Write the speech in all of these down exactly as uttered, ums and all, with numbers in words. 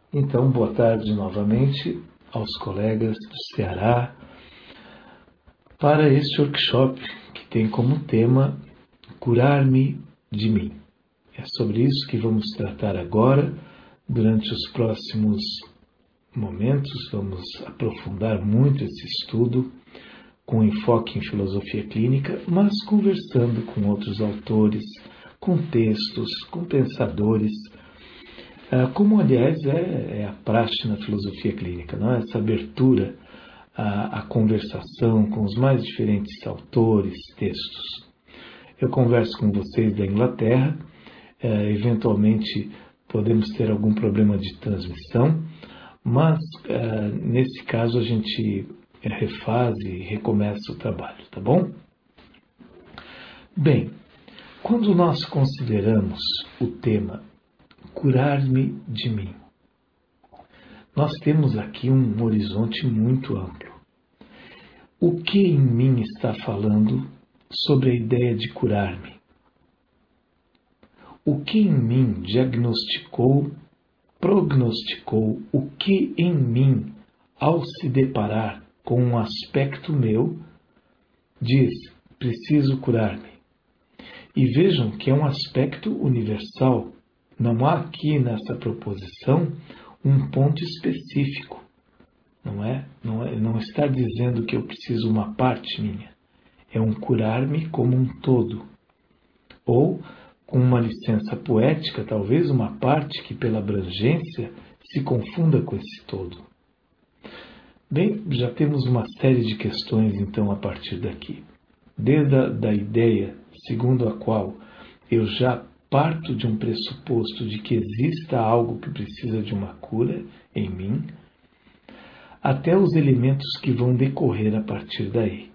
Então, boa tarde novamente aos colegas do Ceará para este workshop que tem como tema Curar-me de mim. É sobre isso que vamos tratar agora. Durante os próximos momentos, vamos aprofundar muito esse estudo com enfoque em filosofia clínica, mas conversando com outros autores, com textos, com pensadores, como, aliás, é, é a praxe na filosofia clínica, não é? Essa abertura à, à conversação com os mais diferentes autores, textos. Eu converso com vocês da Inglaterra, é, eventualmente podemos ter algum problema de transmissão, mas é, nesse caso a gente refaz e recomeça o trabalho, tá bom? Bem, quando nós consideramos o tema curar-me de mim, nós temos aqui um horizonte muito amplo. O que em mim está falando sobre a ideia de curar-me? O que em mim diagnosticou, prognosticou, o que em mim, ao se deparar com um aspecto meu, diz, preciso curar-me. E vejam que é um aspecto universal. Não há aqui nessa proposição um ponto específico. Não é? Não, é, não está dizendo que eu preciso uma parte minha. É um curar-me como um todo. Ou, com uma licença poética, talvez uma parte que pela abrangência se confunda com esse todo. Bem, já temos uma série de questões então a partir daqui. Desde a da ideia segundo a qual eu já parto de um pressuposto de que exista algo que precisa de uma cura em mim, até os elementos que vão decorrer a partir daí.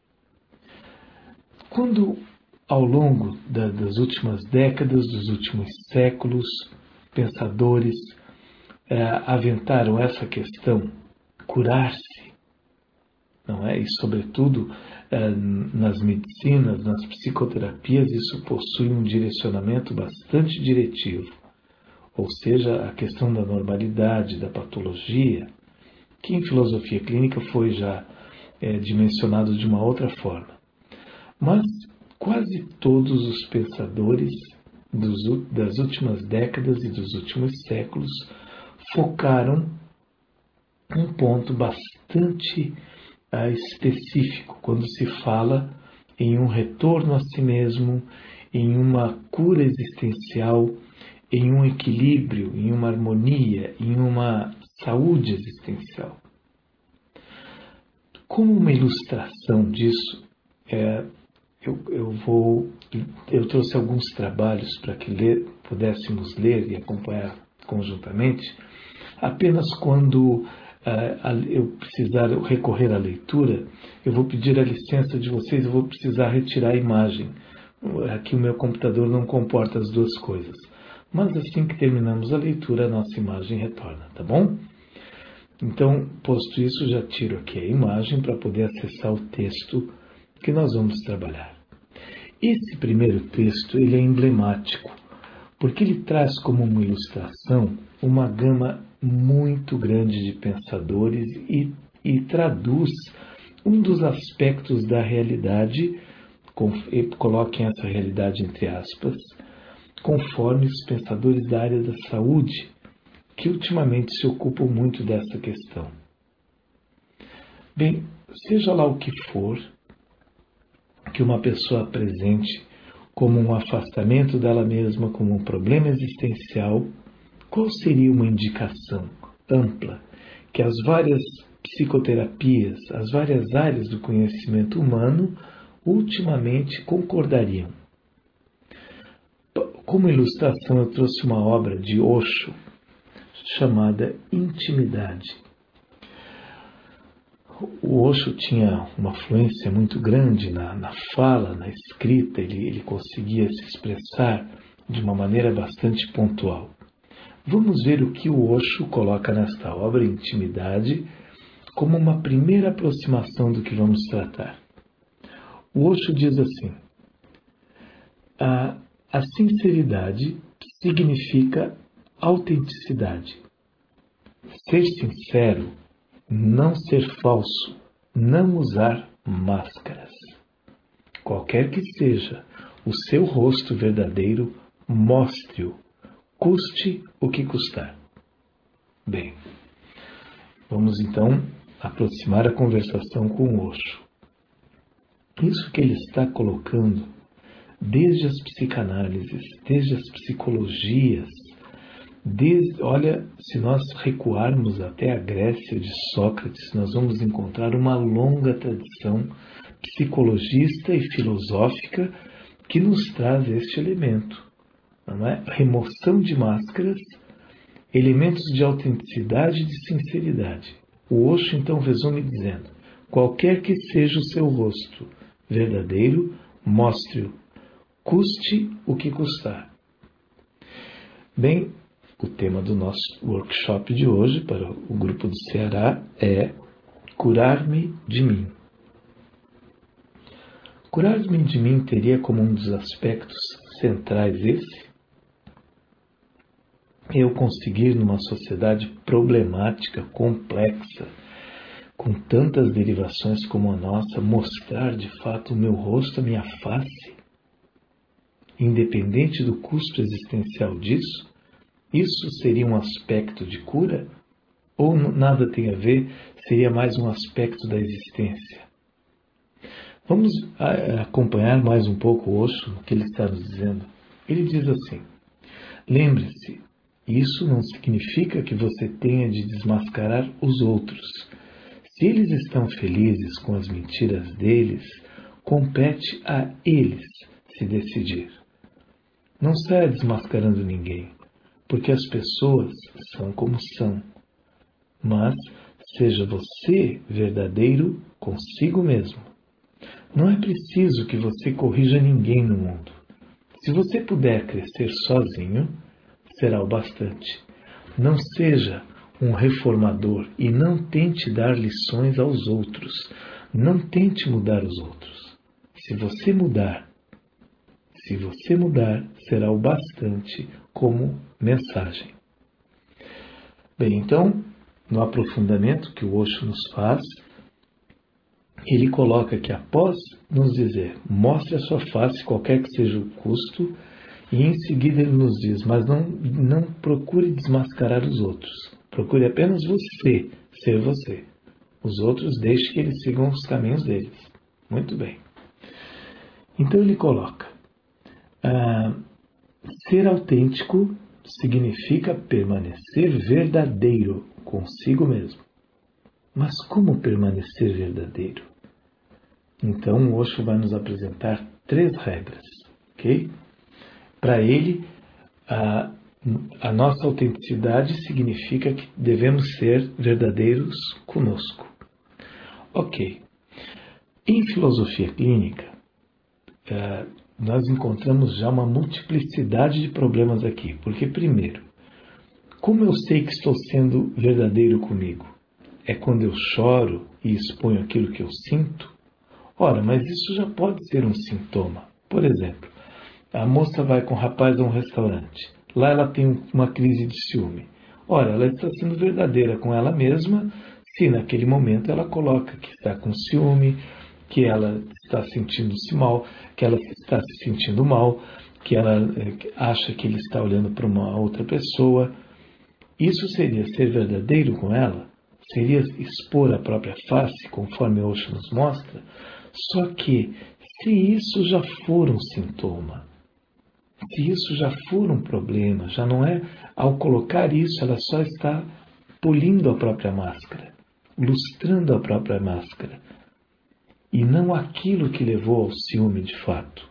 Quando, ao longo da, das últimas décadas, dos últimos séculos, pensadores eh, aventaram essa questão, curar-se, não é? E, sobretudo, eh, nas medicinas, nas psicoterapias, isso possui um direcionamento bastante diretivo, ou seja, a questão da normalidade, da patologia, que em filosofia clínica foi já é, dimensionado de uma outra forma. Mas quase todos os pensadores dos, das últimas décadas e dos últimos séculos focaram um ponto bastante uh, específico quando se fala em um retorno a si mesmo, em uma cura existencial, em um equilíbrio, em uma harmonia, em uma saúde existencial. Como uma ilustração disso, é, eu, eu, vou, eu trouxe alguns trabalhos para que ler, pudéssemos ler e acompanhar conjuntamente. Apenas quando uh, eu precisar recorrer à leitura, eu vou pedir a licença de vocês, eu vou precisar retirar a imagem. Aqui o meu computador não comporta as duas coisas. Mas assim que terminamos a leitura, a nossa imagem retorna, tá bom? Então, posto isso, já tiro aqui a imagem para poder acessar o texto que nós vamos trabalhar. Esse primeiro texto ele é emblemático, porque ele traz como uma ilustração uma gama muito grande de pensadores e, e traduz um dos aspectos da realidade, com, coloquem essa realidade entre aspas, conforme os pensadores da área da saúde, que ultimamente se ocupam muito dessa questão. Bem, seja lá o que for que uma pessoa apresente como um afastamento dela mesma, como um problema existencial, qual seria uma indicação ampla que as várias psicoterapias, as várias áreas do conhecimento humano, ultimamente concordariam? Como ilustração, eu trouxe uma obra de Osho chamada Intimidade. O Osho tinha uma fluência muito grande na, na fala, na escrita, ele, ele conseguia se expressar de uma maneira bastante pontual. Vamos ver o que o Osho coloca nesta obra, Intimidade, como uma primeira aproximação do que vamos tratar. O Osho diz assim: a, a sinceridade significa autenticidade. ser sincero, não ser falso, não usar máscaras. Qualquer que seja o seu rosto verdadeiro, mostre-o, custe o que custar. Bem, vamos então aproximar a conversação com o Osho. Isso que ele está colocando, desde as psicanálises, desde as psicologias, desde, olha, se nós recuarmos até a Grécia de Sócrates, nós vamos encontrar uma longa tradição psicologista e filosófica que nos traz este elemento, não é? Remoção de máscaras, elementos de autenticidade e de sinceridade. O Osho então resume dizendo: qualquer que seja o seu rosto verdadeiro, mostre-o, custe o que custar. Bem, o tema do nosso workshop de hoje para o grupo do Ceará é curar-me de mim. Curar-me de mim teria como um dos aspectos centrais esse? Eu conseguir, numa sociedade problemática, complexa, com tantas derivações como a nossa, mostrar de fato o meu rosto, a minha face, independente do custo existencial disso? Isso seria um aspecto de cura? Ou nada tem a ver, seria mais um aspecto da existência? Vamos acompanhar mais um pouco o Osho, no que ele está nos dizendo. Ele diz assim: lembre-se, isso não significa que você tenha de desmascarar os outros. Se eles estão felizes com as mentiras deles, compete a eles se decidir. Não saia desmascarando ninguém, porque as pessoas são como são. Mas seja você verdadeiro consigo mesmo. Não é preciso que você corrija ninguém no mundo. Se você puder crescer sozinho, será o bastante. Não seja um reformador e não tente dar lições aos outros. Não tente mudar os outros. Se você mudar, se você mudar, será o bastante como mensagem. Bem, então, no aprofundamento que o Osho nos faz, ele coloca que após nos dizer, mostre a sua face, qualquer que seja o custo, e em seguida ele nos diz, mas não, não procure desmascarar os outros. Procure apenas você ser você. Os outros deixe que eles sigam os caminhos deles. Muito bem. Então ele coloca, ah, ser autêntico significa permanecer verdadeiro consigo mesmo. Mas como permanecer verdadeiro? Então o Osho vai nos apresentar três regras, ok? Para ele, a, a nossa autenticidade significa que devemos ser verdadeiros conosco. Ok. Em filosofia clínica, uh, nós encontramos já uma multiplicidade de problemas aqui. Porque, primeiro, como eu sei que estou sendo verdadeiro comigo? É quando eu choro e exponho aquilo que eu sinto? Ora, mas isso já pode ser um sintoma. Por exemplo, a moça vai com o rapaz a um restaurante. Lá ela tem uma crise de ciúme. Ora, ela está sendo verdadeira com ela mesma se naquele momento ela coloca que está com ciúme, que ela está sentindo-se mal, que ela está se sentindo mal, que ela acha que ele está olhando para uma outra pessoa. Isso seria ser verdadeiro com ela? Seria expor a própria face, conforme Osho nos mostra? Só que, se isso já for um sintoma, se isso já for um problema, já não é, ao colocar isso, ela só está polindo a própria máscara, lustrando a própria máscara, e não aquilo que levou ao ciúme de fato.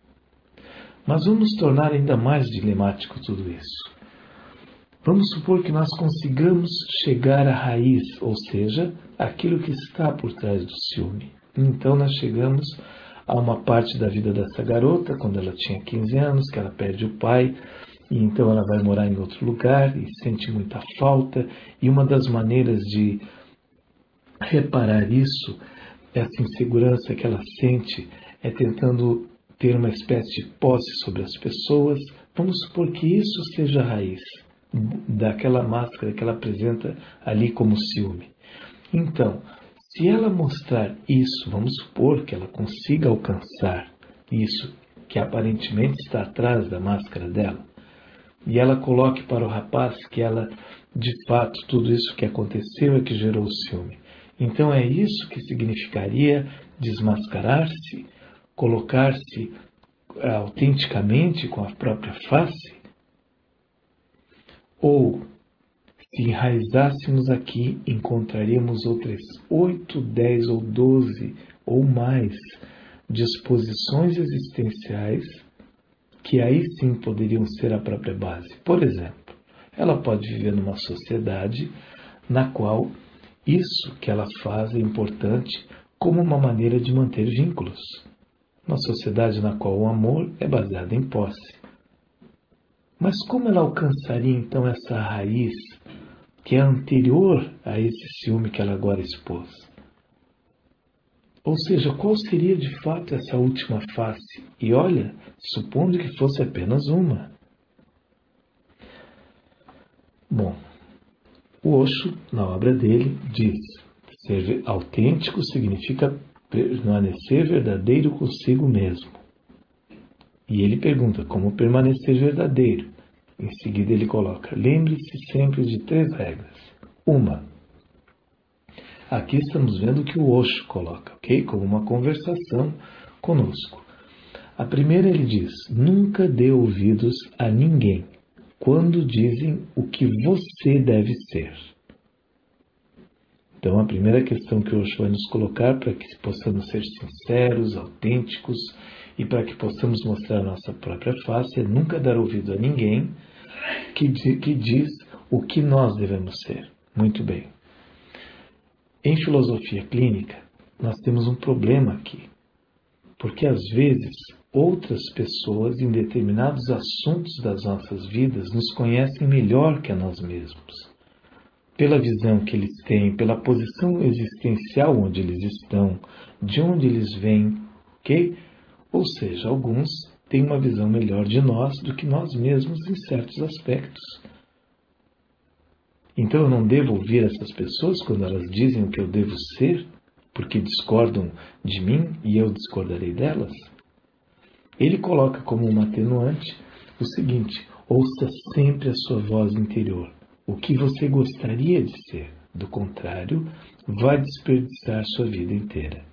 Mas vamos tornar ainda mais dilemático tudo isso. Vamos supor que nós consigamos chegar à raiz, ou seja, aquilo que está por trás do ciúme. Então nós chegamos a uma parte da vida dessa garota, quando ela tinha quinze anos, que ela perde o pai, e então ela vai morar em outro lugar e sente muita falta, e uma das maneiras de reparar isso, essa insegurança que ela sente, é tentando ter uma espécie de posse sobre as pessoas. Vamos supor que isso seja a raiz. daquela máscara que ela apresenta ali como ciúme. Então, se ela mostrar isso, vamos supor que ela consiga alcançar isso que aparentemente está atrás da máscara dela, e ela coloque para o rapaz que ela, de fato, tudo isso que aconteceu é que gerou o ciúme. Então é isso que significaria desmascarar-se, colocar-se autenticamente com a própria face? Ou, se enraizássemos aqui, encontraríamos outras oito, dez ou doze ou mais disposições existenciais que aí sim poderiam ser a própria base. Por exemplo, ela pode viver numa sociedade na qual isso que ela faz é importante como uma maneira de manter vínculos. Uma sociedade na qual o amor é baseado em posse. Mas como ela alcançaria então essa raiz que é anterior a esse ciúme que ela agora expôs? Ou seja, qual seria de fato essa última face? E olha, supondo que fosse apenas uma. Bom, o Osho, na obra dele, diz: ser autêntico significa permanecer verdadeiro consigo mesmo. E ele pergunta como permanecer verdadeiro. Em seguida ele coloca: lembre-se sempre de três regras. Uma, aqui estamos vendo o que o Osho coloca, ok? Como uma conversação conosco. A primeira ele diz: nunca dê ouvidos a ninguém quando dizem o que você deve ser. Então a primeira questão que o Osho vai nos colocar para que possamos ser sinceros, autênticos e para que possamos mostrar a nossa própria face é nunca dar ouvido a ninguém que, que diz o que nós devemos ser. Muito bem. Em filosofia clínica, nós temos um problema aqui, porque às vezes outras pessoas em determinados assuntos das nossas vidas nos conhecem melhor que a nós mesmos. Pela visão que eles têm, pela posição existencial onde eles estão, de onde eles vêm, ok? Ou seja, alguns têm uma visão melhor de nós do que nós mesmos em certos aspectos. Então eu não devo ouvir essas pessoas quando elas dizem o que eu devo ser, porque discordam de mim e eu discordarei delas? Ele coloca como uma atenuante o seguinte: ouça sempre a sua voz interior, o que você gostaria de ser. Do contrário, vai desperdiçar sua vida inteira.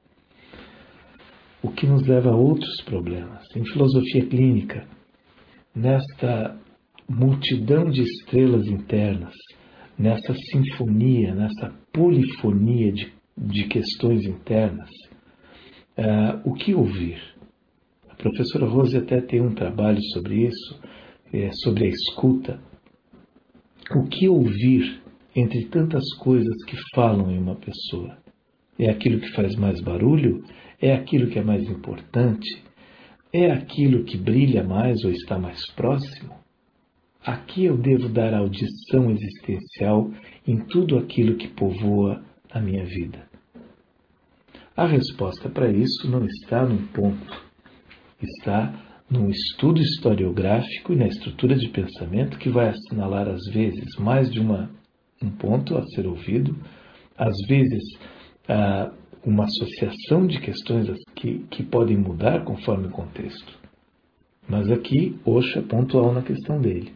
O que nos leva a outros problemas. Em filosofia clínica, nesta multidão de estrelas internas, nessa sinfonia, nessa polifonia de, de questões internas, uh, o que ouvir? A professora Rose até tem um trabalho sobre isso, é, sobre a escuta. O que ouvir entre tantas coisas que falam em uma pessoa? É aquilo que faz mais barulho? É aquilo que é mais importante? É aquilo que brilha mais ou está mais próximo? Aqui eu devo dar audição existencial em tudo aquilo que povoa a minha vida. A resposta para isso não está num ponto, está num estudo historiográfico e na estrutura de pensamento que vai assinalar às vezes mais de uma, um ponto a ser ouvido, às vezes ah, uma associação de questões que, que podem mudar conforme o contexto. Mas aqui Osho é pontual na questão dele.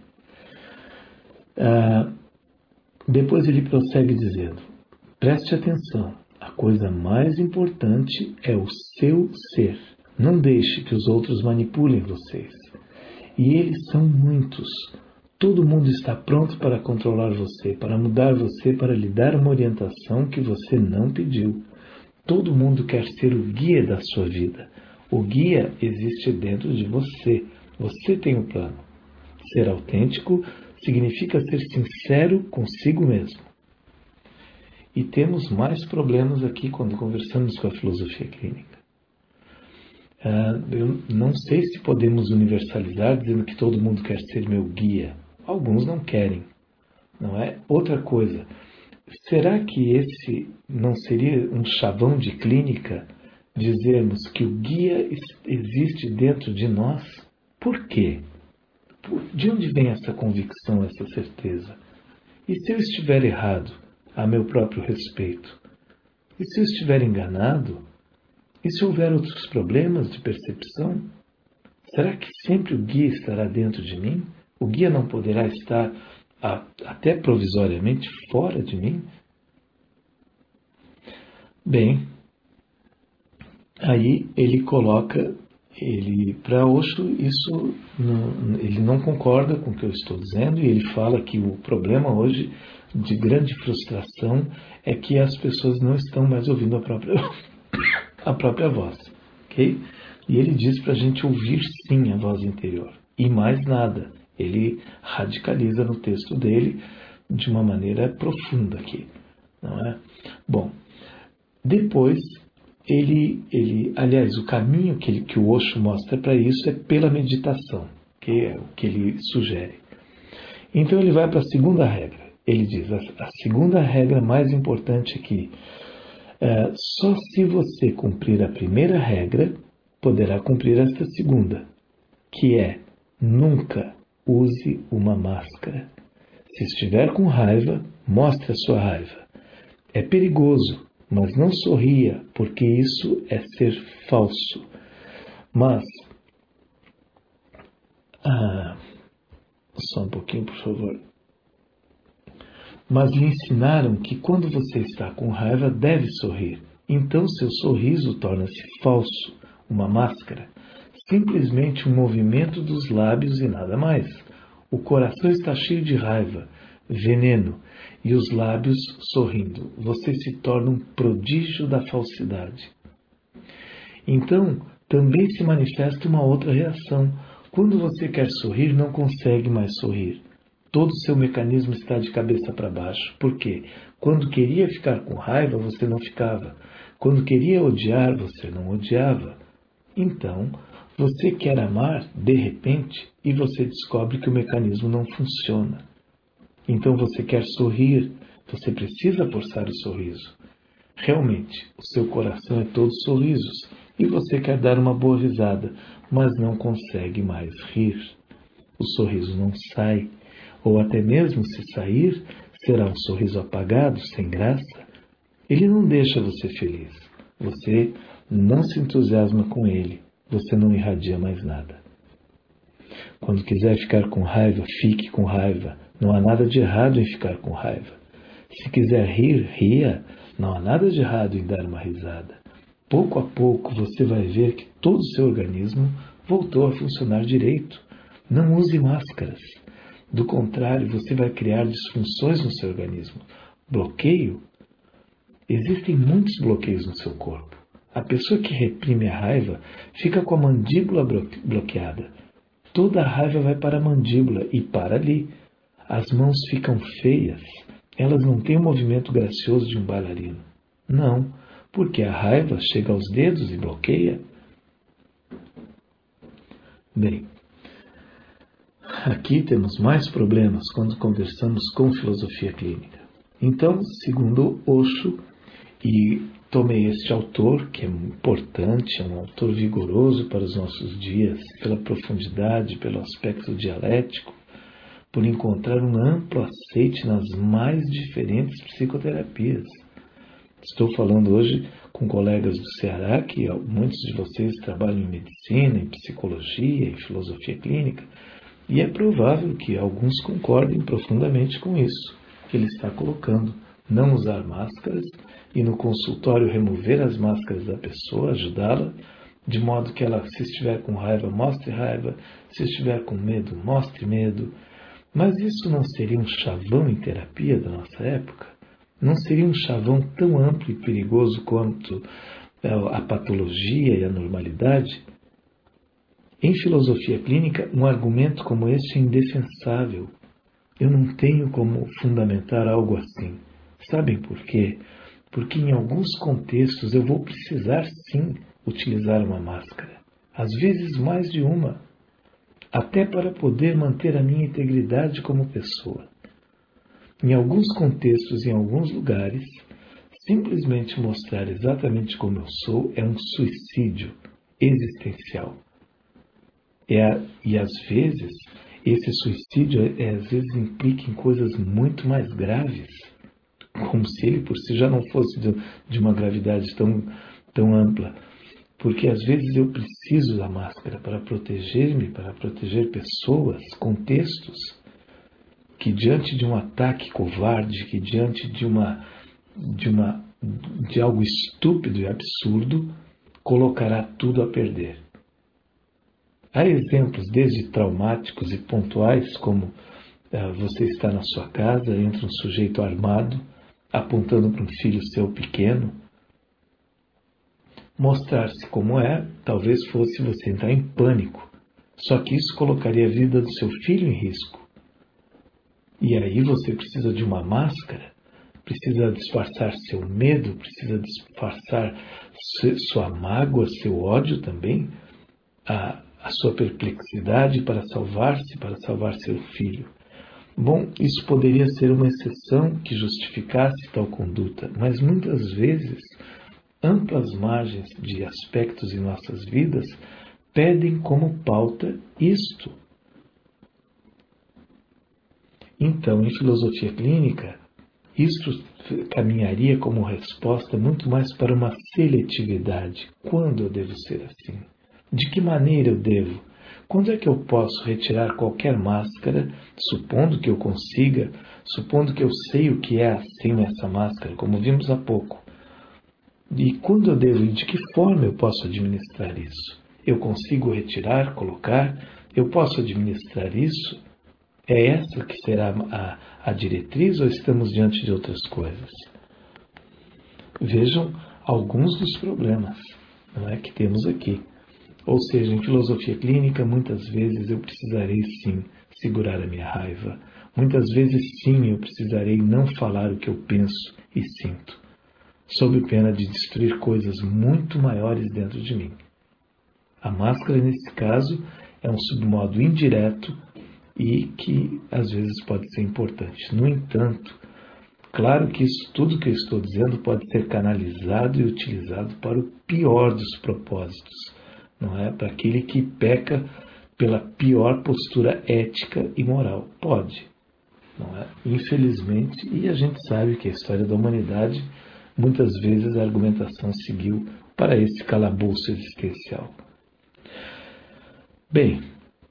Ah, depois ele prossegue dizendo: preste atenção, a coisa mais importante é o seu ser. Não deixe que os outros manipulem vocês. E eles são muitos. Todo mundo está pronto para controlar você, para mudar você, para lhe dar uma orientação que você não pediu. Todo mundo quer ser o guia da sua vida. O guia existe dentro de você. Você tem o plano. Ser autêntico significa ser sincero consigo mesmo. E temos mais problemas aqui quando conversamos com a filosofia clínica. Uh, eu não sei se podemos universalizar dizendo que todo mundo quer ser meu guia. Alguns não querem, não é? Outra coisa, será que esse não seria um chavão de clínica dizermos que o guia existe dentro de nós? Por quê? De onde vem essa convicção, essa certeza? E se eu estiver errado, a meu próprio respeito? E se eu estiver enganado? E se houver outros problemas de percepção? Será que sempre o guia estará dentro de mim? O guia não poderá estar, a, até provisoriamente, fora de mim? Bem, aí ele coloca, ele para Osho, isso não, ele não concorda com o que eu estou dizendo, e ele fala que o problema hoje de grande frustração é que as pessoas não estão mais ouvindo a própria, a própria voz, ok? E ele diz para a gente ouvir sim a voz interior, e mais nada. Ele radicaliza no texto dele de uma maneira profunda aqui, não é? Bom, depois ele, ele aliás, o caminho que, ele, que o Osho mostra para isso é pela meditação, que é o que ele sugere. Então ele vai para a segunda regra. Ele diz, a, a segunda regra mais importante aqui, é, só se você cumprir a primeira regra, poderá cumprir esta segunda, que é, nunca use uma máscara. Se estiver com raiva, mostre a sua raiva. É perigoso, mas não sorria, porque isso é ser falso. Mas, ah, só um pouquinho, por favor. Mas lhe ensinaram que quando você está com raiva, deve sorrir. Então seu sorriso torna-se falso, uma máscara. Simplesmente um movimento dos lábios e nada mais. O coração está cheio de raiva, veneno, e os lábios sorrindo. Você se torna um prodígio da falsidade. Então, também se manifesta uma outra reação. Quando você quer sorrir, não consegue mais sorrir. Todo o seu mecanismo está de cabeça para baixo. Por quê? Quando queria ficar com raiva, você não ficava. Quando queria odiar, você não odiava. Então, você quer amar, de repente, e você descobre que o mecanismo não funciona. Então você quer sorrir, você precisa forçar o sorriso. Realmente, o seu coração é todo sorrisos, e você quer dar uma boa risada, mas não consegue mais rir. O sorriso não sai, ou até mesmo se sair, será um sorriso apagado, sem graça. Ele não deixa você feliz. Você não se entusiasma com ele. Você não irradia mais nada. Quando quiser ficar com raiva, fique com raiva. Não há nada de errado em ficar com raiva. Se quiser rir, ria. Não há nada de errado em dar uma risada. Pouco a pouco você vai ver que todo o seu organismo voltou a funcionar direito. Não use máscaras. Do contrário, você vai criar disfunções no seu organismo. Bloqueio? Existem muitos bloqueios no seu corpo. A pessoa que reprime a raiva fica com a mandíbula bloqueada. Toda a raiva vai para a mandíbula e para ali. As mãos ficam feias. Elas não têm o movimento gracioso de um bailarino. Não, porque a raiva chega aos dedos e bloqueia. Bem, aqui temos mais problemas quando conversamos com filosofia clínica. Então, segundo Osho, e tomei este autor, que é importante, é um autor vigoroso para os nossos dias, pela profundidade, pelo aspecto dialético, por encontrar um amplo aceite nas mais diferentes psicoterapias. Estou falando hoje com colegas do Ceará, que muitos de vocês trabalham em medicina, em psicologia, em filosofia clínica, e é provável que alguns concordem profundamente com isso que ele está colocando. Não usar máscaras e no consultório remover as máscaras da pessoa, ajudá-la, de modo que ela, se estiver com raiva, mostre raiva, se estiver com medo, mostre medo. Mas isso não seria um chavão em terapia da nossa época? Não seria um chavão tão amplo e perigoso quanto a patologia e a normalidade? Em filosofia clínica, um argumento como este é indefensável. Eu não tenho como fundamentar algo assim. Sabem por quê? Porque em alguns contextos eu vou precisar sim utilizar uma máscara. Às vezes mais de uma. Até para poder manter a minha integridade como pessoa. Em alguns contextos, em alguns lugares, simplesmente mostrar exatamente como eu sou é um suicídio existencial. É a, e às vezes esse suicídio é, às vezes implica em coisas muito mais graves, como se ele por si já não fosse de, de uma gravidade tão, tão ampla. Porque às vezes eu preciso da máscara para proteger-me, para proteger pessoas, contextos, que diante de um ataque covarde, que diante de uma, de uma, de algo estúpido e absurdo, colocará tudo a perder. Há exemplos desde traumáticos e pontuais, como uh, você está na sua casa, entra um sujeito armado, apontando para um filho seu pequeno. Mostrar-se como é, talvez fosse você entrar em pânico, só que isso colocaria a vida do seu filho em risco. E aí você precisa de uma máscara, precisa disfarçar seu medo, precisa disfarçar sua mágoa, seu ódio também, a, a sua perplexidade para salvar-se, para salvar seu filho. Bom, isso poderia ser uma exceção que justificasse tal conduta, mas muitas vezes amplas margens de aspectos em nossas vidas pedem como pauta isto. Então, em filosofia clínica, isto caminharia como resposta muito mais para uma seletividade. Quando eu devo ser assim? De que maneira eu devo? Quando é que eu posso retirar qualquer máscara, supondo que eu consiga, supondo que eu sei o que é sem essa máscara, como vimos há pouco? E quando eu devo e de que forma eu posso administrar isso? Eu consigo retirar, colocar? Eu posso administrar isso? É essa que será a, a diretriz ou estamos diante de outras coisas? Vejam alguns dos problemas, não é, que temos aqui. Ou seja, em filosofia clínica, muitas vezes eu precisarei sim segurar a minha raiva. Muitas vezes sim eu precisarei não falar o que eu penso e sinto, sob pena de destruir coisas muito maiores dentro de mim. A máscara, nesse caso, é um submodo indireto e que às vezes pode ser importante. No entanto, claro que isso tudo que eu estou dizendo pode ser canalizado e utilizado para o pior dos propósitos, não é? Para aquele que peca pela pior postura ética e moral. Pode, não é? Infelizmente, e a gente sabe que a história da humanidade, muitas vezes a argumentação seguiu para esse calabouço existencial. Bem,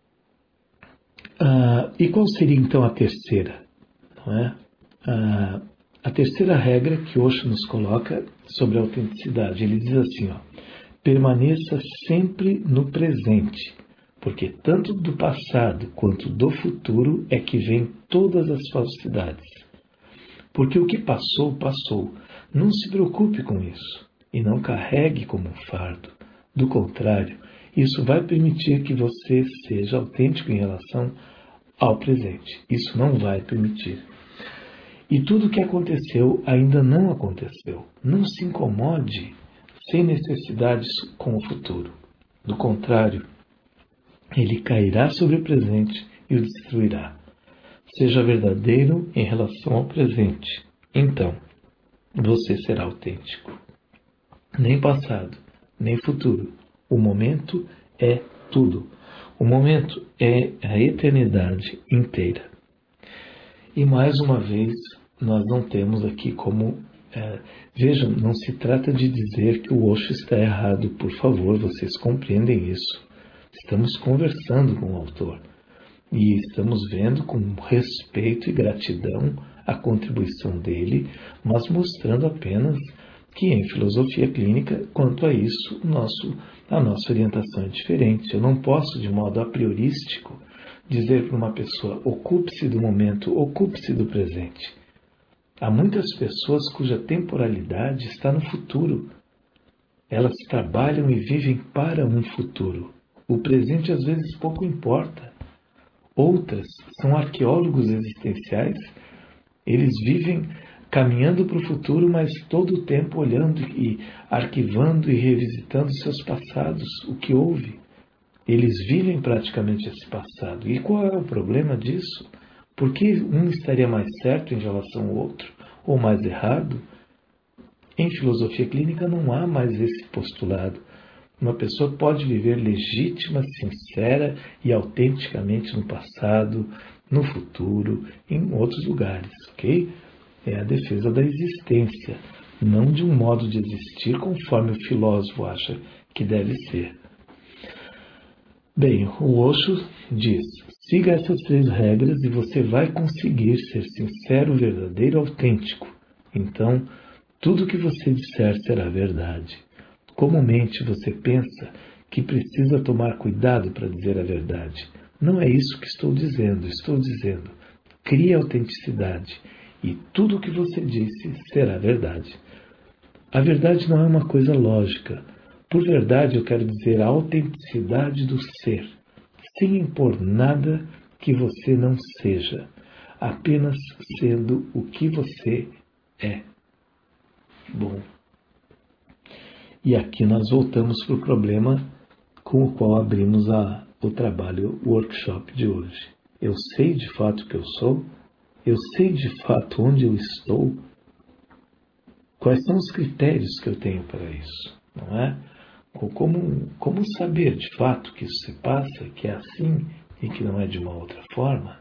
uh, e qual seria então a terceira? Não é? Uh, a terceira regra que Osho nos coloca sobre a autenticidade, ele diz assim, ó, permaneça sempre no presente, porque tanto do passado quanto do futuro é que vêm todas as falsidades. Porque o que passou, passou. Não se preocupe com isso e não carregue como um fardo. Do contrário, isso vai permitir que você seja autêntico em relação ao presente. Isso não vai permitir. E tudo o que aconteceu ainda não aconteceu. Não se incomode sem necessidades com o futuro. Do contrário, ele cairá sobre o presente e o destruirá. Seja verdadeiro em relação ao presente. Então, você será autêntico. Nem passado, nem futuro. O momento é tudo. O momento é a eternidade inteira. E mais uma vez, nós não temos aqui como... É, vejam, não se trata de dizer que o Osho está errado. Por favor, vocês compreendem isso. Estamos conversando com o autor. E estamos vendo com respeito e gratidão a contribuição dele, mas mostrando apenas que em filosofia clínica, quanto a isso, nosso, a nossa orientação é diferente. Eu não posso, de modo a priorístico, dizer para uma pessoa, ocupe-se do momento, ocupe-se do presente. Há muitas pessoas cuja temporalidade está no futuro. Elas trabalham e vivem para um futuro. O presente às vezes pouco importa. Outras são arqueólogos existenciais. Eles vivem caminhando para o futuro, mas todo o tempo olhando e arquivando e revisitando seus passados, o que houve. Eles vivem praticamente esse passado. E qual é o problema disso? Por que um estaria mais certo em relação ao outro, ou mais errado? Em filosofia clínica não há mais esse postulado. Uma pessoa pode viver legítima, sincera e autenticamente no passado, no futuro, em outros lugares, ok? É a defesa da existência, não de um modo de existir conforme o filósofo acha que deve ser. Bem, o Osho diz, siga essas três regras e você vai conseguir ser sincero, verdadeiro, autêntico. Então, tudo que você disser será verdade. Comumente você pensa que precisa tomar cuidado para dizer a verdade. Não é isso que estou dizendo. Estou dizendo, crie autenticidade e tudo o que você disse será verdade. A verdade não é uma coisa lógica. Por verdade eu quero dizer a autenticidade do ser, sem impor nada que você não seja, apenas sendo o que você é. Bom, e aqui nós voltamos para o problema com o qual abrimos a, o trabalho, o workshop de hoje. Eu sei de fato o que eu sou? Eu sei de fato onde eu estou? Quais são os critérios que eu tenho para isso? Não é? Como, como saber de fato que isso se passa, que é assim e que não é de uma outra forma?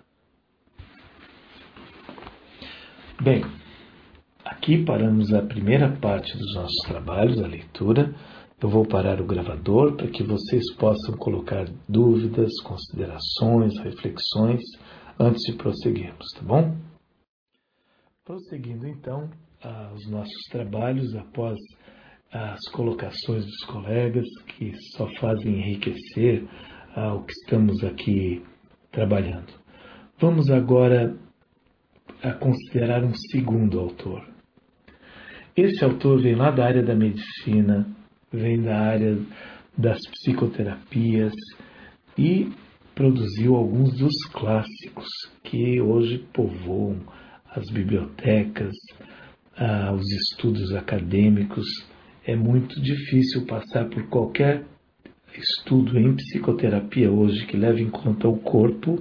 Bem, aqui paramos a primeira parte dos nossos trabalhos, a leitura. Eu vou parar o gravador para que vocês possam colocar dúvidas, considerações, reflexões antes de prosseguirmos, tá bom? Prosseguindo então os nossos trabalhos após as colocações dos colegas que só fazem enriquecer ah, o que estamos aqui trabalhando. Vamos agora a considerar um segundo autor. Esse autor vem lá da área da medicina, vem da área das psicoterapias e produziu alguns dos clássicos que hoje povoam as bibliotecas, ah, os estudos acadêmicos. É muito difícil passar por qualquer estudo em psicoterapia hoje que leve em conta o corpo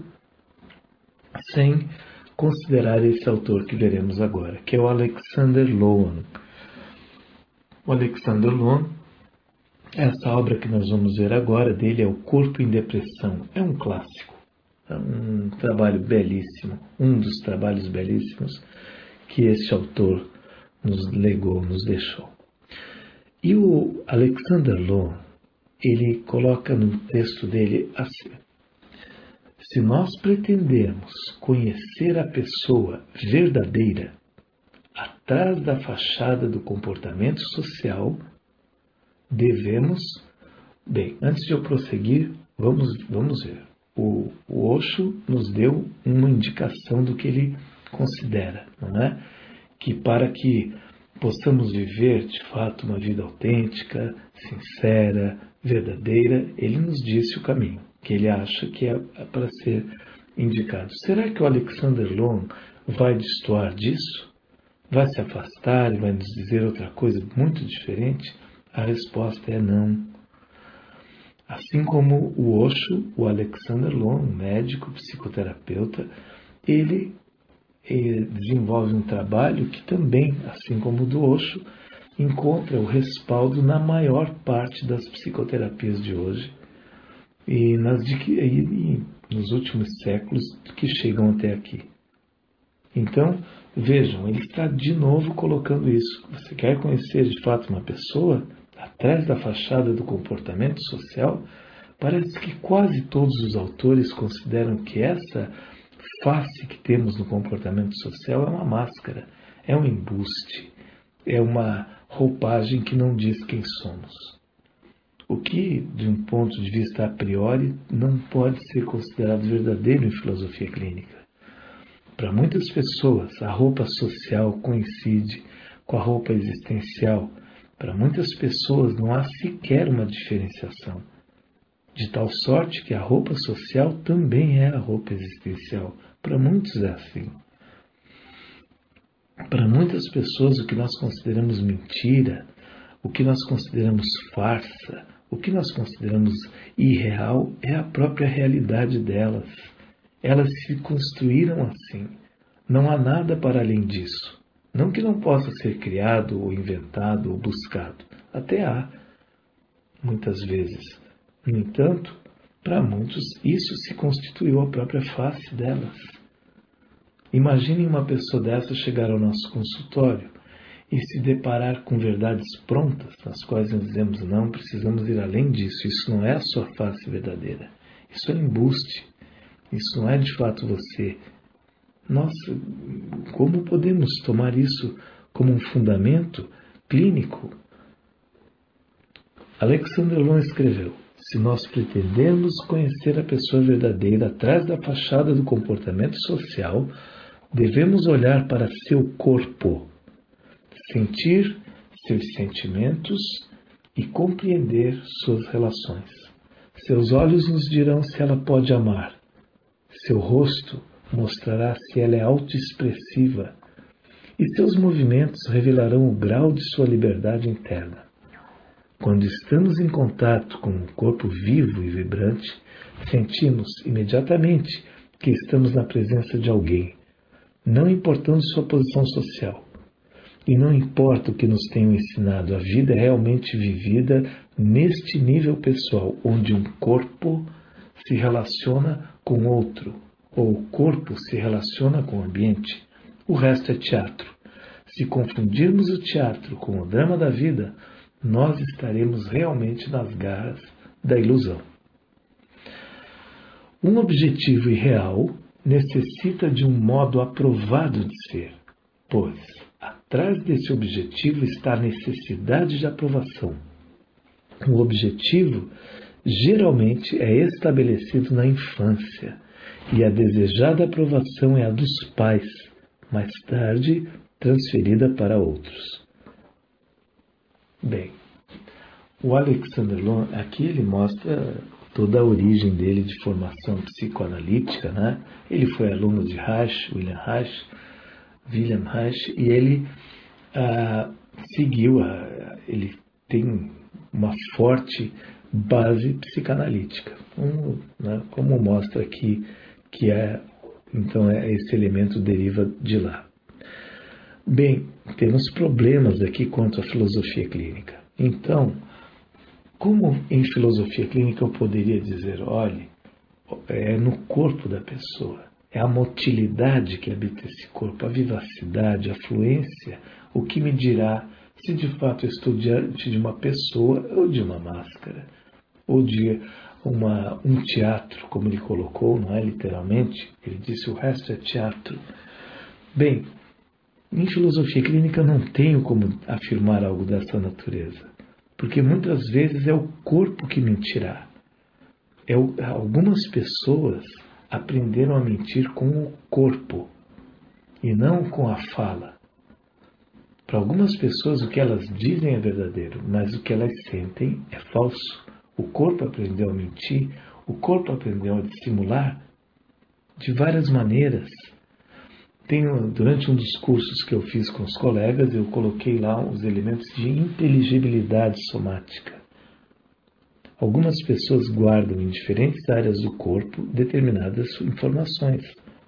sem considerar esse autor que veremos agora, que é o Alexander Lowen. O Alexander Lowen, essa obra que nós vamos ver agora dele é O Corpo em Depressão. É um clássico, é um trabalho belíssimo, um dos trabalhos belíssimos que este autor nos legou, nos deixou. E o Alexander Lowen, ele coloca no texto dele assim: se nós pretendemos conhecer a pessoa verdadeira atrás da fachada do comportamento social, devemos... Bem, antes de eu prosseguir, vamos, vamos ver. O, o Osho nos deu uma indicação do que ele considera, não é? Que para que possamos viver de fato uma vida autêntica, sincera, verdadeira, ele nos disse o caminho que ele acha que é para ser indicado. Será que o Alexander Lowen vai destoar disso? Vai se afastar e vai nos dizer outra coisa muito diferente? A resposta é não. Assim como o Osho, o Alexander Lowen, médico, psicoterapeuta, ele desenvolve um trabalho que também, assim como o do Osho, encontra o respaldo na maior parte das psicoterapias de hoje e, nas, e nos últimos séculos que chegam até aqui. Então, vejam, ele está de novo colocando isso. Você quer conhecer de fato uma pessoa atrás da fachada do comportamento social? Parece que quase todos os autores consideram que essa face que temos no comportamento social é uma máscara, é um embuste, é uma roupagem que não diz quem somos. O que, de um ponto de vista a priori, não pode ser considerado verdadeiro em filosofia clínica. Para muitas pessoas, a roupa social coincide com a roupa existencial. Para muitas pessoas não há sequer uma diferenciação, de tal sorte que a roupa social também é a roupa existencial. Para muitos é assim. Para muitas pessoas, o que nós consideramos mentira, o que nós consideramos farsa, o que nós consideramos irreal é a própria realidade delas. Elas se construíram assim. Não há nada para além disso. Não que não possa ser criado, ou inventado, ou buscado. Até há. muitas vezes. No entanto, para muitos, isso se constituiu a própria face delas. Imaginem uma pessoa dessa chegar ao nosso consultório e se deparar com verdades prontas, nas quais nós dizemos, não, precisamos ir além disso, isso não é a sua face verdadeira, isso é embuste, isso não é de fato você. Nossa, como podemos tomar isso como um fundamento clínico? Alexander Lowen escreveu, se nós pretendemos conhecer a pessoa verdadeira atrás da fachada do comportamento social, devemos olhar para seu corpo, sentir seus sentimentos e compreender suas relações. Seus olhos nos dirão se ela pode amar. Seu rosto mostrará se ela é autoexpressiva. E seus movimentos revelarão o grau de sua liberdade interna. Quando estamos em contato com um corpo vivo e vibrante, sentimos imediatamente que estamos na presença de alguém, não importando sua posição social. E não importa o que nos tenham ensinado, a vida é realmente vivida neste nível pessoal, onde um corpo se relaciona com outro, ou o corpo se relaciona com o ambiente. O resto é teatro. Se confundirmos o teatro com o drama da vida, nós estaremos realmente nas garras da ilusão. Um objetivo irreal necessita de um modo aprovado de ser, pois atrás desse objetivo está a necessidade de aprovação. O objetivo geralmente é estabelecido na infância e a desejada aprovação é a dos pais, mais tarde transferida para outros. Bem, o Alexander Lowen, aqui ele mostra toda a origem dele de formação psicoanalítica, né? Ele foi aluno de Reich, William Reich, William Reich, e ele ah, seguiu, a, ele tem uma forte base psicanalítica, um, né, como mostra aqui que é, então é, esse elemento deriva de lá. Bem, temos problemas aqui quanto à filosofia clínica. Então, como em filosofia clínica eu poderia dizer, olhe, é no corpo da pessoa, é a motilidade que habita esse corpo, a vivacidade, a fluência, o que me dirá se de fato eu estou diante de uma pessoa ou de uma máscara, ou de uma, um teatro, como ele colocou, não é literalmente, ele disse o resto é teatro. Bem, em filosofia clínica eu não tenho como afirmar algo dessa natureza, porque muitas vezes é o corpo que mentirá. É o, algumas pessoas aprenderam a mentir com o corpo e não com a fala. Para algumas pessoas o que elas dizem é verdadeiro, mas o que elas sentem é falso. O corpo aprendeu a mentir, o corpo aprendeu a dissimular de várias maneiras. Tenho, durante um dos cursos que eu fiz com os colegas, eu coloquei lá os elementos de inteligibilidade somática. Algumas pessoas guardam em diferentes áreas do corpo determinadas informações.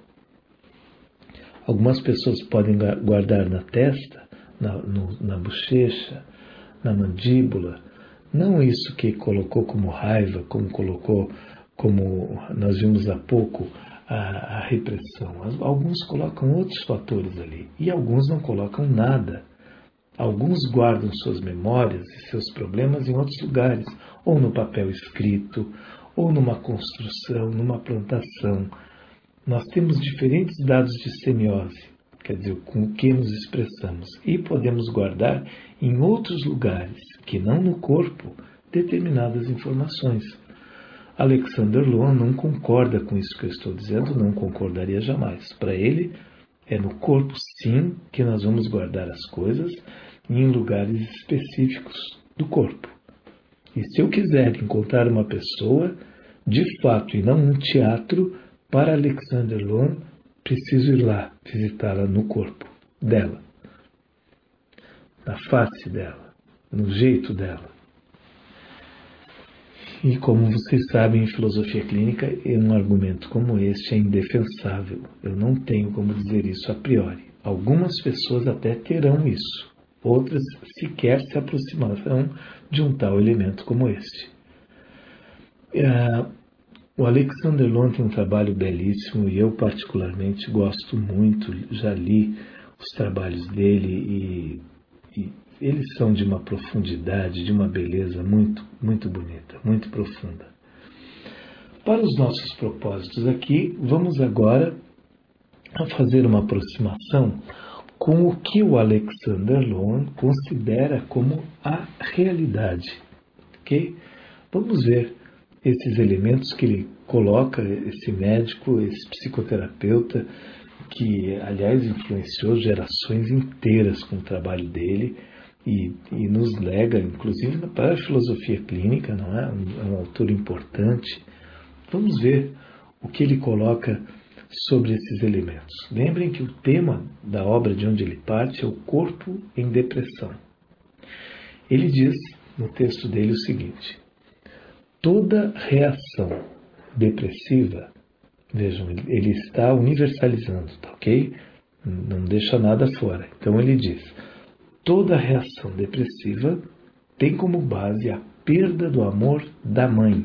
Algumas pessoas podem guardar na testa, na, no, na bochecha, na mandíbula, não isso que colocou como raiva, como colocou, como nós vimos há pouco, a, a repressão. Alguns colocam outros fatores ali e alguns não colocam nada. Alguns guardam suas memórias e seus problemas em outros lugares, ou no papel escrito, ou numa construção, numa plantação. Nós temos diferentes dados de semiose, quer dizer, com o que nos expressamos, e podemos guardar em outros lugares, que não no corpo, determinadas informações. Alexander Lowen não concorda com isso que eu estou dizendo, não concordaria jamais. Para ele, é no corpo, sim, que nós vamos guardar as coisas, em lugares específicos do corpo. E se eu quiser encontrar uma pessoa, de fato, e não um teatro, para Alexander Lowen, preciso ir lá, visitá-la no corpo dela, na face dela, no jeito dela. E como vocês sabem, em filosofia clínica, um argumento como este é indefensável. Eu não tenho como dizer isso a priori. Algumas pessoas até terão isso, outras sequer se aproximarão de um tal elemento como este. Uh, o Alexander Lowen tem um trabalho belíssimo e eu particularmente gosto muito, já li os trabalhos dele e, e eles são de uma profundidade, de uma beleza muito, muito bonita, muito profunda. Para os nossos propósitos aqui, vamos agora a fazer uma aproximação com o que o Alexander Lowen considera como a realidade. Okay? Vamos ver esses elementos que ele coloca, esse médico, esse psicoterapeuta, que, aliás, influenciou gerações inteiras com o trabalho dele e, e nos lega, inclusive, para a filosofia clínica, não é? Um, é um autor importante. Vamos ver o que ele coloca sobre esses elementos. Lembrem que o tema da obra de onde ele parte é o corpo em depressão. Ele diz no texto dele o seguinte: toda reação depressiva, vejam, ele está universalizando, tá ok? Não deixa nada fora. Então ele diz, toda reação depressiva tem como base a perda do amor da mãe.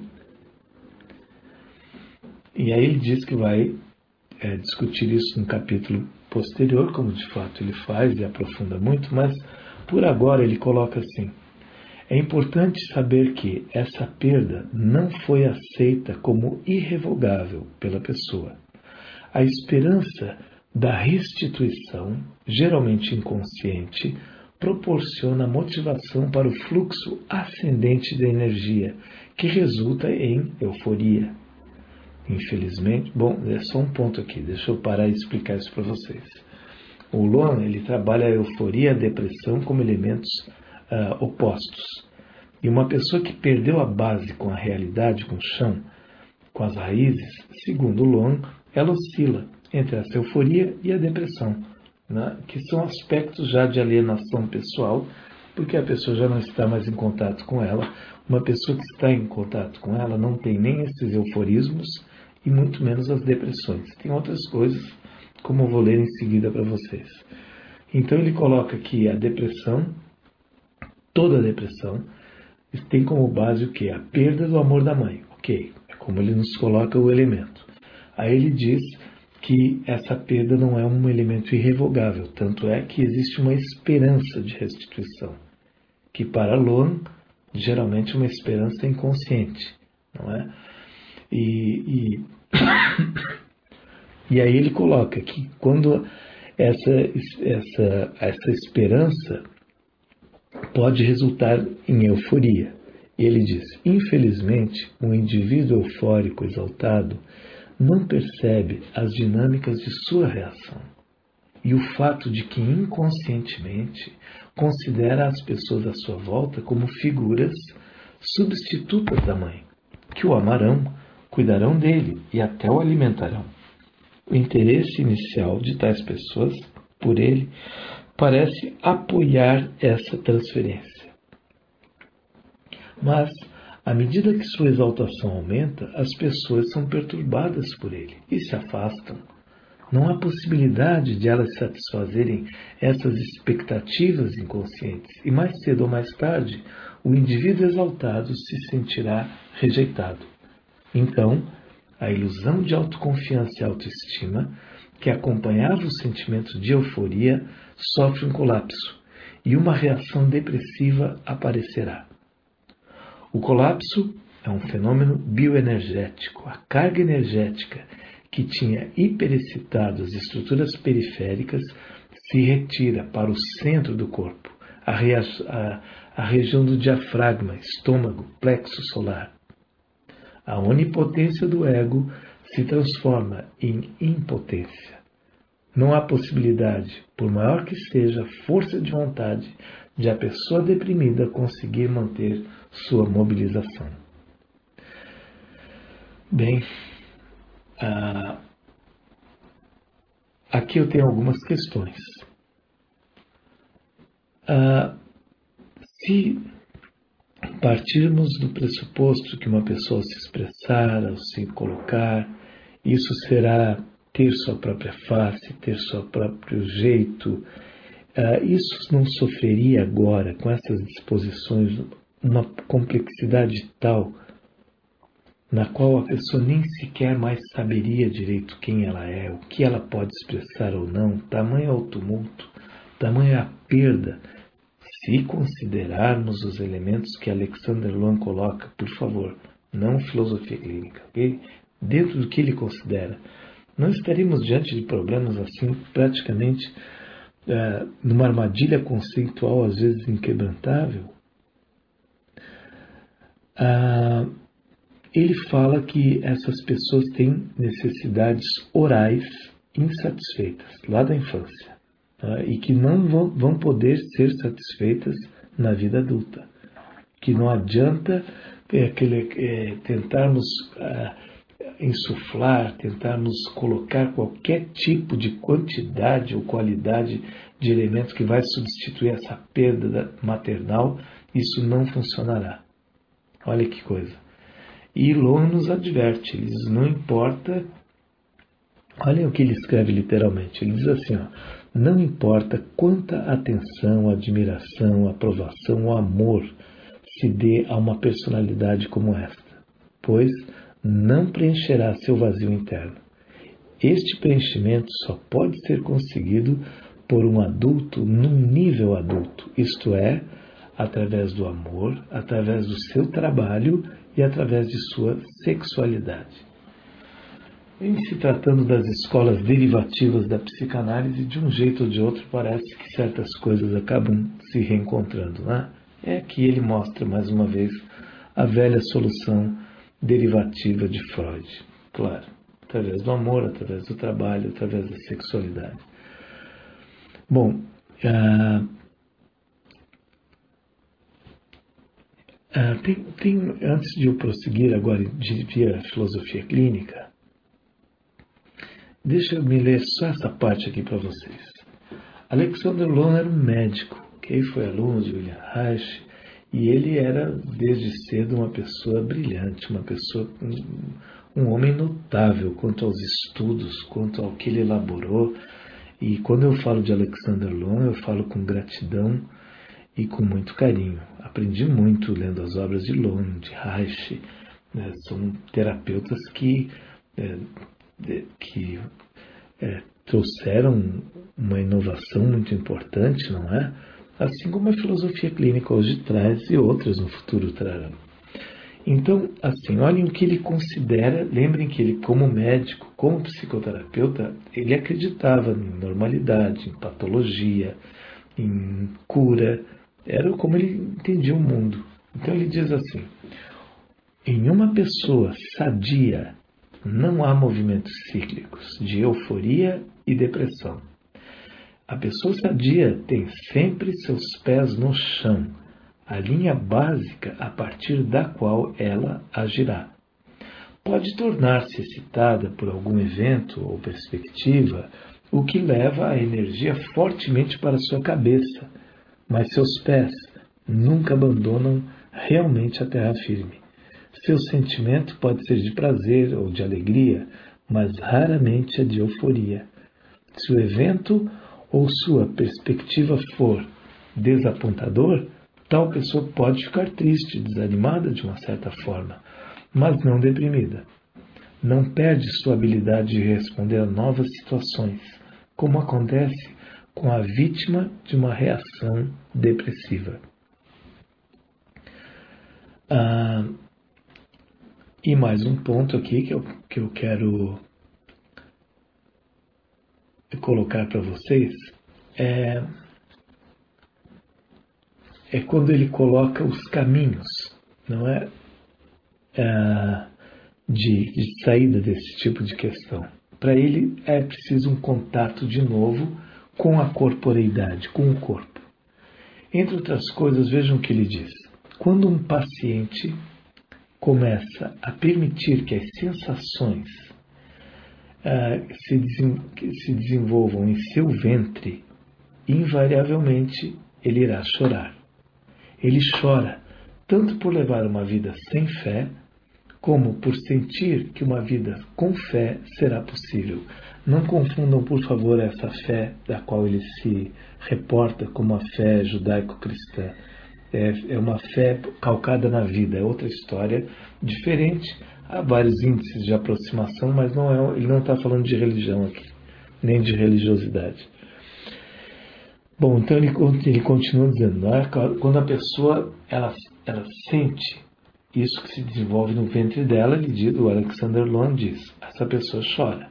E aí ele diz que vai é, discutir isso no capítulo posterior, como de fato ele faz e aprofunda muito, mas por agora ele coloca assim: é importante saber que essa perda não foi aceita como irrevogável pela pessoa. A esperança da restituição, geralmente inconsciente, proporciona motivação para o fluxo ascendente da energia, que resulta em euforia. Infelizmente, bom, é só um ponto aqui, deixa eu parar e explicar isso para vocês. O Lowen, ele trabalha a euforia e a depressão como elementos uh, opostos. E uma pessoa que perdeu a base com a realidade, com o chão, com as raízes, segundo o Lowen, ela oscila entre essa euforia e a depressão, né, que são aspectos já de alienação pessoal, porque a pessoa já não está mais em contato com ela. Uma pessoa que está em contato com ela não tem nem esses euforismos e muito menos as depressões. Tem outras coisas, como eu vou ler em seguida para vocês. Então ele coloca que a depressão, toda a depressão, tem como base o quê? A perda do amor da mãe. Ok, é como ele nos coloca o elemento. Aí ele diz que essa perda não é um elemento irrevogável, tanto é que existe uma esperança de restituição, que para Lowen, geralmente é uma esperança inconsciente, não é? E, e, e aí ele coloca que quando essa, essa, essa esperança pode resultar em euforia. E ele diz, infelizmente, um indivíduo eufórico exaltado não percebe as dinâmicas de sua reação e o fato de que inconscientemente considera as pessoas à sua volta como figuras substitutas da mãe, que o amarão, cuidarão dele e até o alimentarão. O interesse inicial de tais pessoas por ele parece apoiar essa transferência. Mas, à medida que sua exaltação aumenta, as pessoas são perturbadas por ele e se afastam. Não há possibilidade de elas satisfazerem essas expectativas inconscientes e mais cedo ou mais tarde o indivíduo exaltado se sentirá rejeitado. Então, a ilusão de autoconfiança e autoestima que acompanhava o sentimento de euforia sofre um colapso e uma reação depressiva aparecerá. O colapso é um fenômeno bioenergético. A carga energética que tinha hiperexcitado as estruturas periféricas se retira para o centro do corpo, a, rea- a, a região do diafragma, estômago, plexo solar. A onipotência do ego se transforma em impotência. Não há possibilidade, por maior que seja a força de vontade, de a pessoa deprimida conseguir manter sua mobilização. Bem, ah, aqui eu tenho algumas questões. Ah, se partirmos do pressuposto que uma pessoa se expressar, ao se colocar, isso será ter sua própria face, ter seu próprio jeito, Uh, isso não sofreria agora, com essas disposições, uma complexidade tal na qual a pessoa nem sequer mais saberia direito quem ela é, o que ela pode expressar ou não, tamanho é o tumulto, tamanho é a perda. Se considerarmos os elementos que Alexander Luhn coloca, por favor, não filosofia clínica, ok? Dentro do que ele considera, não estaríamos diante de problemas assim, praticamente uh, numa armadilha conceitual, às vezes inquebrantável. Uh, ele fala que essas pessoas têm necessidades orais insatisfeitas, lá da infância, uh, e que não vão, vão poder ser satisfeitas na vida adulta. Que não adianta é, aquele, é, tentarmos uh, insuflar, tentarmos colocar qualquer tipo de quantidade ou qualidade de elementos que vai substituir essa perda maternal, isso não funcionará. Olha que coisa. E Luhn nos adverte, ele diz, não importa, olhem o que ele escreve literalmente, ele diz assim, ó, não importa quanta atenção, admiração, aprovação ou amor se dê a uma personalidade como esta, pois não preencherá seu vazio interno. Este preenchimento só pode ser conseguido por um adulto num nível adulto, isto é, através do amor, através do seu trabalho e através de sua sexualidade. Em se tratando das escolas derivativas da psicanálise, de um jeito ou de outro parece que certas coisas acabam se reencontrando, né? É que ele mostra mais uma vez a velha solução derivativa de Freud, claro, através do amor, através do trabalho, através da sexualidade. Bom, uh, uh, tem, tem, antes de eu prosseguir agora de via filosofia clínica, deixa eu me ler só essa parte aqui para vocês. Alexander Luhn era um médico, que foi aluno de William Reich, e ele era, desde cedo, uma pessoa brilhante, uma pessoa, um, um homem notável quanto aos estudos, quanto ao que ele elaborou. E quando eu falo de Alexander Luhn, eu falo com gratidão e com muito carinho. Aprendi muito lendo as obras de Luhn, de Reich, né? São terapeutas que, é, de, que é, trouxeram uma inovação muito importante, não é? Assim como a filosofia clínica hoje traz e outras no futuro trarão. Então, assim, olhem o que ele considera, lembrem que ele, como médico, como psicoterapeuta, ele acreditava em normalidade, em patologia, em cura, era como ele entendia o mundo. Então ele diz assim, em uma pessoa sadia não há movimentos cíclicos de euforia e depressão. A pessoa sadia tem sempre seus pés no chão, a linha básica a partir da qual ela agirá. Pode tornar-se excitada por algum evento ou perspectiva, o que leva a energia fortemente para sua cabeça, mas seus pés nunca abandonam realmente a terra firme. Seu sentimento pode ser de prazer ou de alegria, mas raramente é de euforia. Se o evento ou sua perspectiva for desapontador, tal pessoa pode ficar triste, desanimada de uma certa forma, mas não deprimida. Não perde sua habilidade de responder a novas situações, como acontece com a vítima de uma reação depressiva. Ah, e mais um ponto aqui que eu, que eu quero colocar para vocês é, é quando ele coloca os caminhos, não é, é de, de saída desse tipo de questão. Para ele é preciso um contato de novo com a corporeidade, com o corpo. Entre outras coisas, vejam o que ele diz. Quando um paciente começa a permitir que as sensações Uh, se, desen, se desenvolvam em seu ventre, invariavelmente ele irá chorar. Ele chora tanto por levar uma vida sem fé, como por sentir que uma vida com fé será possível. Não confundam, por favor, essa fé da qual ele se reporta como a fé judaico-cristã. É, é uma fé calcada na vida, é outra história diferente. Há vários índices de aproximação, mas não é, ele não está falando de religião aqui, nem de religiosidade. Bom, então ele, ele continua dizendo, não é? Quando a pessoa ela, ela sente isso que se desenvolve no ventre dela, ele diz, o Alexander Lowen diz, essa pessoa chora.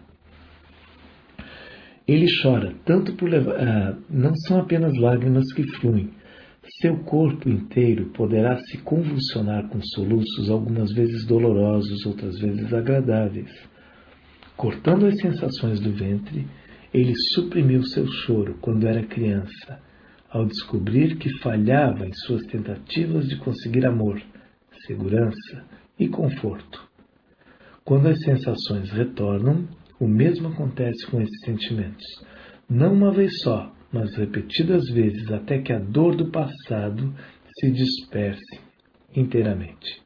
Ele chora, tanto por levar, ah, não são apenas lágrimas que fluem, seu corpo inteiro poderá se convulsionar com soluços, algumas vezes dolorosos, outras vezes agradáveis. Cortando as sensações do ventre, ele suprimiu seu choro quando era criança, ao descobrir que falhava em suas tentativas de conseguir amor, segurança e conforto. Quando as sensações retornam, o mesmo acontece com esses sentimentos. Não uma vez só, mas repetidas vezes até que a dor do passado se disperse inteiramente.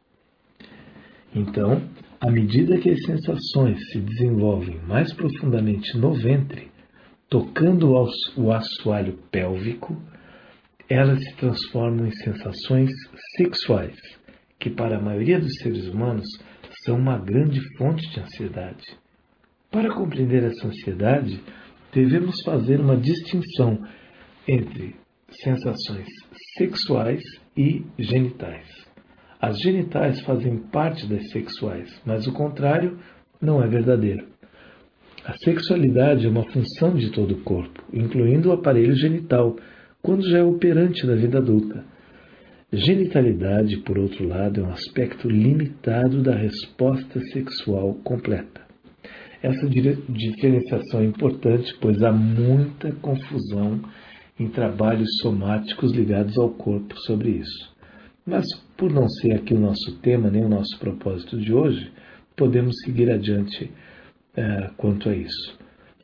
Então, à medida que as sensações se desenvolvem mais profundamente no ventre, tocando o assoalho pélvico, elas se transformam em sensações sexuais, que para a maioria dos seres humanos são uma grande fonte de ansiedade. Para compreender essa ansiedade, devemos fazer uma distinção entre sensações sexuais e genitais. As genitais fazem parte das sexuais, mas o contrário não é verdadeiro. A sexualidade é uma função de todo o corpo, incluindo o aparelho genital, quando já é operante da vida adulta. Genitalidade, por outro lado, é um aspecto limitado da resposta sexual completa. Essa diferenciação é importante, pois há muita confusão em trabalhos somáticos ligados ao corpo sobre isso. Mas, por não ser aqui o nosso tema, nem o nosso propósito de hoje, podemos seguir adiante é, quanto a isso.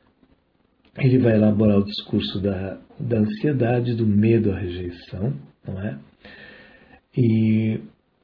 Ele vai elaborar o discurso da, da ansiedade, do medo à rejeição, não é? E,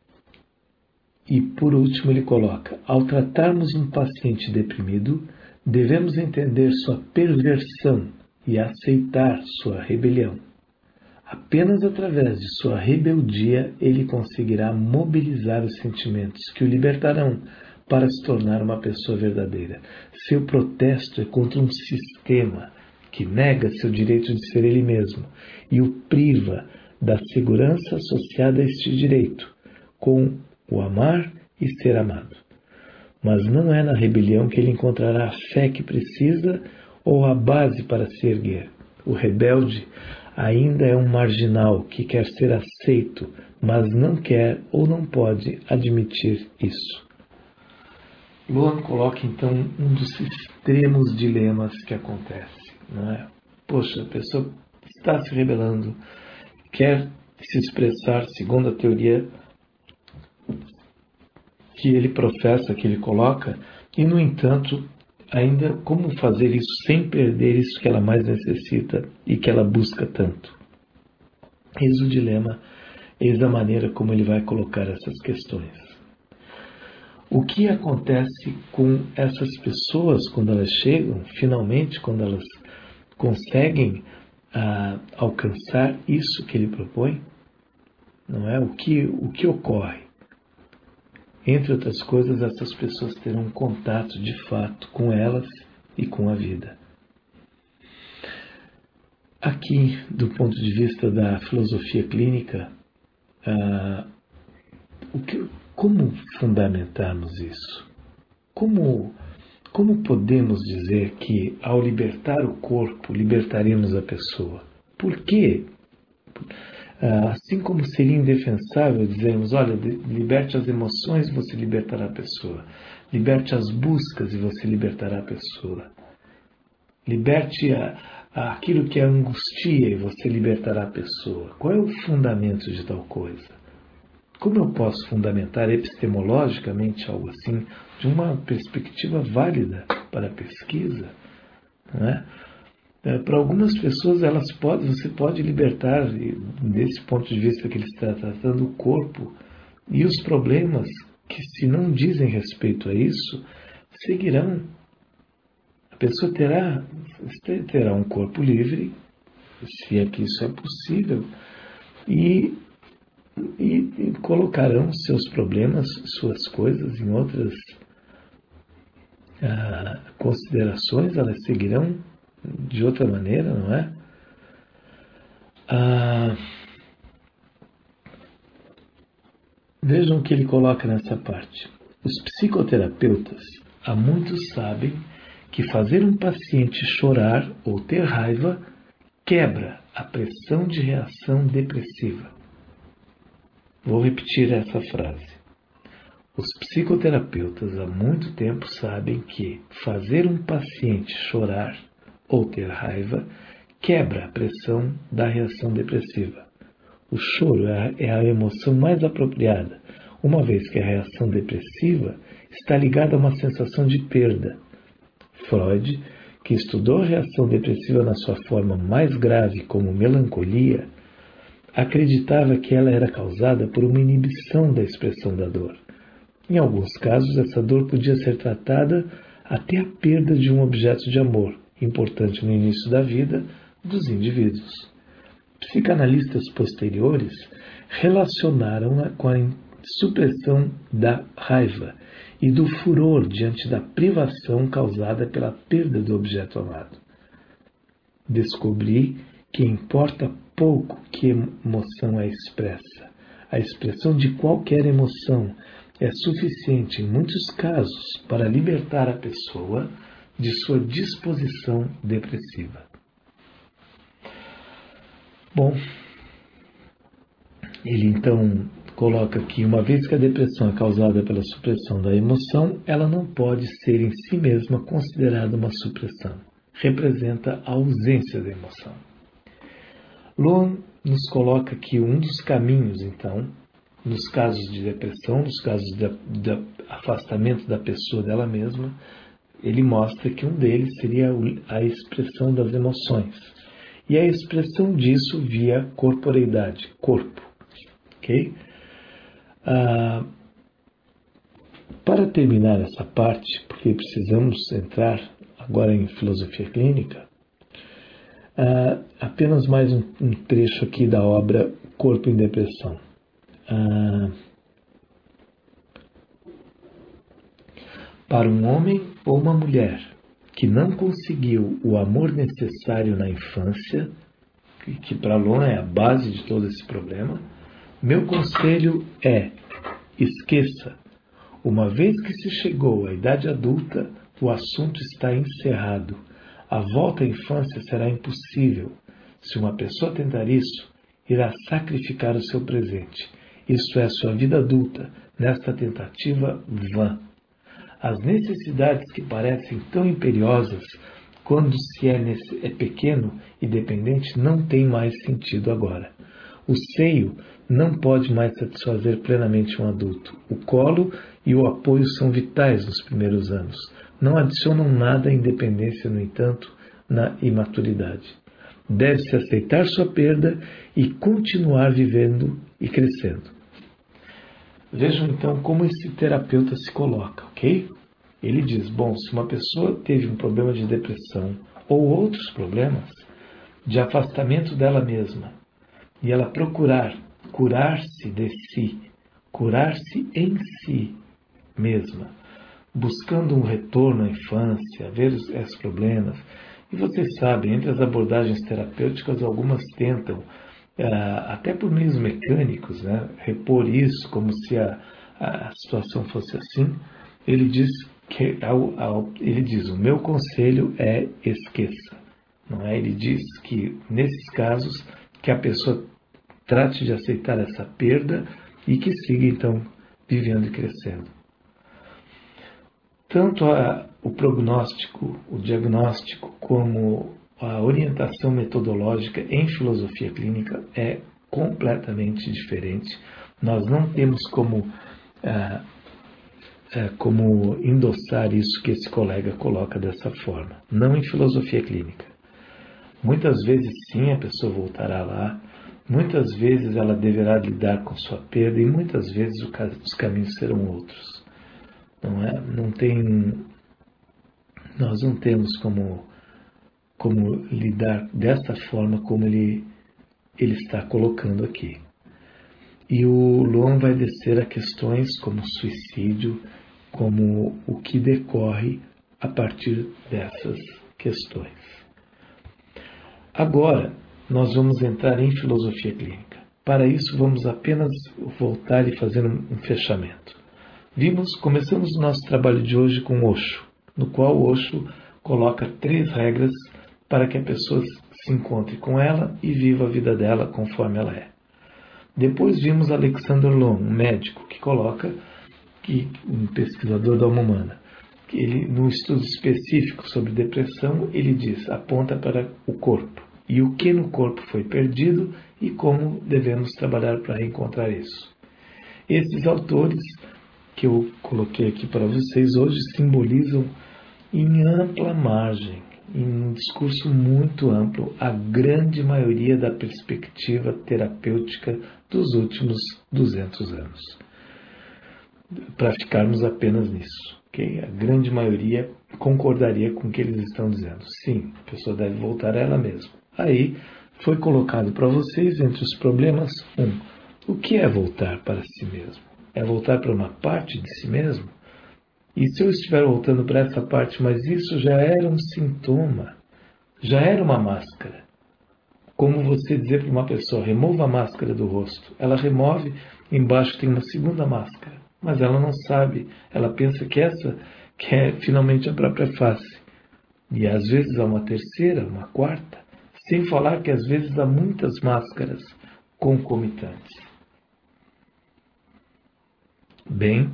e, por último, ele coloca, ao tratarmos um paciente deprimido, devemos entender sua perversão e aceitar sua rebelião. Apenas através de sua rebeldia ele conseguirá mobilizar os sentimentos que o libertarão para se tornar uma pessoa verdadeira. Seu protesto é contra um sistema que nega seu direito de ser ele mesmo e o priva da segurança associada a este direito, com o amar e ser amado. Mas não é na rebelião que ele encontrará a fé que precisa ou a base para se erguer. O rebelde ainda é um marginal que quer ser aceito, mas não quer ou não pode admitir isso. Lowen coloca então um dos extremos dilemas que acontece, não é? Poxa, a pessoa está se rebelando, quer se expressar segundo a teoria que ele professa, que ele coloca, e no entanto, ainda como fazer isso sem perder isso que ela mais necessita e que ela busca tanto. Eis o dilema, eis a maneira como ele vai colocar essas questões. O que acontece com essas pessoas quando elas chegam, finalmente, quando elas conseguem ah, alcançar isso que ele propõe? Não é? O que, o que ocorre? Entre outras coisas, essas pessoas terão um contato de fato com elas e com a vida. Aqui, do ponto de vista da filosofia clínica, ah, o que, como fundamentarmos isso? Como, como podemos dizer que, ao libertar o corpo, libertaremos a pessoa? Por quê? Assim como seria indefensável dizermos, olha, liberte as emoções e você libertará a pessoa. Liberte as buscas e você libertará a pessoa. Liberte a, a aquilo que a angustia e você libertará a pessoa. Qual é o fundamento de tal coisa? Como eu posso fundamentar epistemologicamente algo assim de uma perspectiva válida para a pesquisa? Não é? Para algumas pessoas, elas podem, você pode libertar, desse ponto de vista que ele está tratando, o corpo e os problemas que, se não dizem respeito a isso, seguirão. A pessoa terá, terá um corpo livre, se é que isso é possível, e, e, e colocarão seus problemas, suas coisas em outras ah, considerações, elas seguirão de outra maneira, não é? Ah, vejam o que ele coloca nessa parte. Os psicoterapeutas há muitos sabem que fazer um paciente chorar ou ter raiva quebra a pressão de reação depressiva. Vou repetir essa frase. Os psicoterapeutas há muito tempo sabem que fazer um paciente chorar ou ter raiva quebra a pressão da reação depressiva. O choro é a emoção mais apropriada, uma vez que a reação depressiva está ligada a uma sensação de perda. Freud, que estudou a reação depressiva na sua forma mais grave como melancolia, acreditava que ela era causada por uma inibição da expressão da dor. Em alguns casos, essa dor podia ser tratada até a perda de um objeto de amor, importante no início da vida dos indivíduos. Psicanalistas posteriores relacionaram-a com a supressão da raiva e do furor diante da privação causada pela perda do objeto amado. Descobri que importa pouco que emoção é expressa. A expressão de qualquer emoção é suficiente, em muitos casos, para libertar a pessoa de sua disposição depressiva. Bom, ele então coloca que, uma vez que a depressão é causada pela supressão da emoção, ela não pode ser em si mesma considerada uma supressão. Representa a ausência da emoção. Lohan nos coloca que um dos caminhos, então, nos casos de depressão, nos casos de, de afastamento da pessoa dela mesma, ele mostra que um deles seria a expressão das emoções. E a expressão disso via corporeidade, corpo. Ok? Ah, para terminar essa parte, porque precisamos entrar agora em filosofia clínica, ah, apenas mais um, um trecho aqui da obra Corpo em Depressão. Ah, para um homem ou uma mulher que não conseguiu o amor necessário na infância, que, que para Lohan é a base de todo esse problema, meu conselho é: esqueça. Uma vez que se chegou à idade adulta, o assunto está encerrado. A volta à infância será impossível. Se uma pessoa tentar isso, irá sacrificar o seu presente. Isto é, sua vida adulta, nesta tentativa vã. As necessidades que parecem tão imperiosas quando se é, é pequeno e dependente não têm mais sentido agora. O seio não pode mais satisfazer plenamente um adulto. O colo e o apoio são vitais nos primeiros anos. Não adicionam nada à independência, no entanto, na imaturidade. Deve-se aceitar sua perda e continuar vivendo e crescendo. Vejam então como esse terapeuta se coloca, ok? Ele diz, bom, se uma pessoa teve um problema de depressão ou outros problemas de afastamento dela mesma e ela procurar curar-se de si, curar-se em si mesma, buscando um retorno à infância, ver esses problemas. E vocês sabem, entre as abordagens terapêuticas, algumas tentam, até por meios mecânicos, né, repor isso como se a, a situação fosse assim. Ele diz que ao, ao, ele diz, o meu conselho é esqueça. Não é? Ele diz que, nesses casos, que a pessoa trate de aceitar essa perda e que siga, então, vivendo e crescendo. Tanto a, o prognóstico, o diagnóstico, como a orientação metodológica em filosofia clínica é completamente diferente. Nós não temos como, ah, ah, como endossar isso que esse colega coloca dessa forma. Não em filosofia clínica. Muitas vezes, sim, a pessoa voltará lá, Muitas vezes ela deverá lidar com sua perda e muitas vezes os caminhos serão outros. Não é? Não tem, nós não temos como, como lidar dessa forma como ele, ele está colocando aqui. E o Luan vai descer a questões como suicídio, como o que decorre a partir dessas questões. Agora, nós vamos entrar em filosofia clínica. Para isso, vamos apenas voltar e fazer um fechamento. Vimos, começamos o nosso trabalho de hoje com Osho, no qual Osho coloca três regras para que a pessoa se encontre com ela e viva a vida dela conforme ela é. Depois vimos Alexander Long, um médico, que coloca, que, um pesquisador da alma humana, que ele, num estudo específico sobre depressão, ele diz, aponta para o corpo, e o que no corpo foi perdido e como devemos trabalhar para reencontrar isso. Esses autores que eu coloquei aqui para vocês hoje simbolizam em ampla margem, em um discurso muito amplo, a grande maioria da perspectiva terapêutica dos últimos duzentos anos. Para ficarmos apenas nisso, okay? A grande maioria concordaria com o que eles estão dizendo. Sim, a pessoa deve voltar a ela mesma. Aí foi colocado para vocês, entre os problemas, um, o que é voltar para si mesmo? É voltar para uma parte de si mesmo? E se eu estiver voltando para essa parte, mas isso já era um sintoma, já era uma máscara. Como você dizer para uma pessoa, remova a máscara do rosto. Ela remove, embaixo tem uma segunda máscara, mas ela não sabe. Ela pensa que essa que é finalmente a própria face. E às vezes há uma terceira, uma quarta, sem falar que às vezes há muitas máscaras concomitantes. Bem,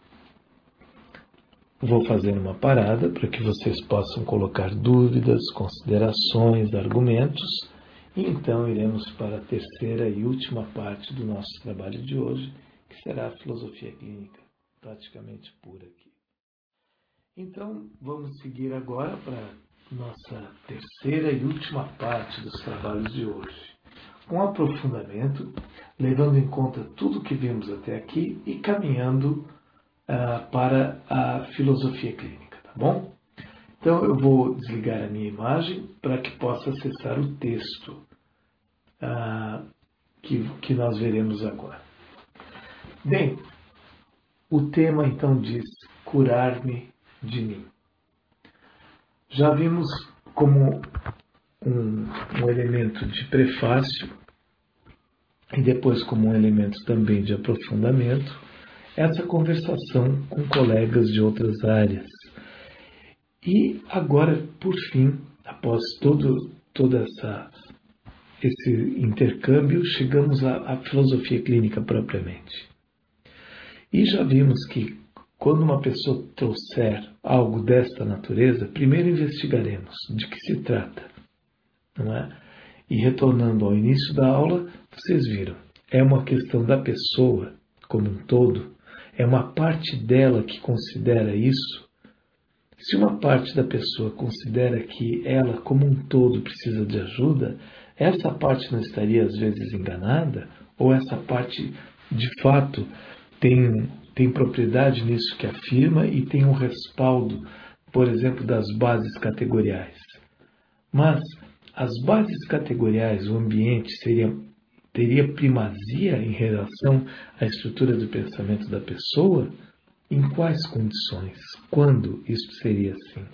vou fazer uma parada para que vocês possam colocar dúvidas, considerações, argumentos, e então iremos para a terceira e última parte do nosso trabalho de hoje, que será a filosofia clínica, praticamente pura aqui. Então, vamos seguir agora para a nossa terceira e última parte dos trabalhos de hoje, com aprofundamento, levando em conta tudo o que vimos até aqui e caminhando Uh, para a filosofia clínica, tá bom? Então eu vou desligar a minha imagem para que possa acessar o texto uh, que, que nós veremos agora. Bem, o tema então diz curar-me de mim. Já vimos como um, um elemento de prefácio e depois como um elemento também de aprofundamento essa conversação com colegas de outras áreas. E agora, por fim, após todo, todo essa, esse intercâmbio, chegamos à, à filosofia clínica propriamente. E já vimos que quando uma pessoa trouxer algo desta natureza, primeiro investigaremos de que se trata, não é? E retornando ao início da aula, vocês viram, é uma questão da pessoa como um todo. É uma parte dela que considera isso. Se uma parte da pessoa considera que ela, como um todo, precisa de ajuda, essa parte não estaria, às vezes, enganada? Ou essa parte, de fato, tem, tem propriedade nisso que afirma e tem um respaldo, por exemplo, das bases categoriais? Mas as bases categoriais, o ambiente, seria teria primazia em relação à estrutura do pensamento da pessoa? Em quais condições? Quando isso seria assim?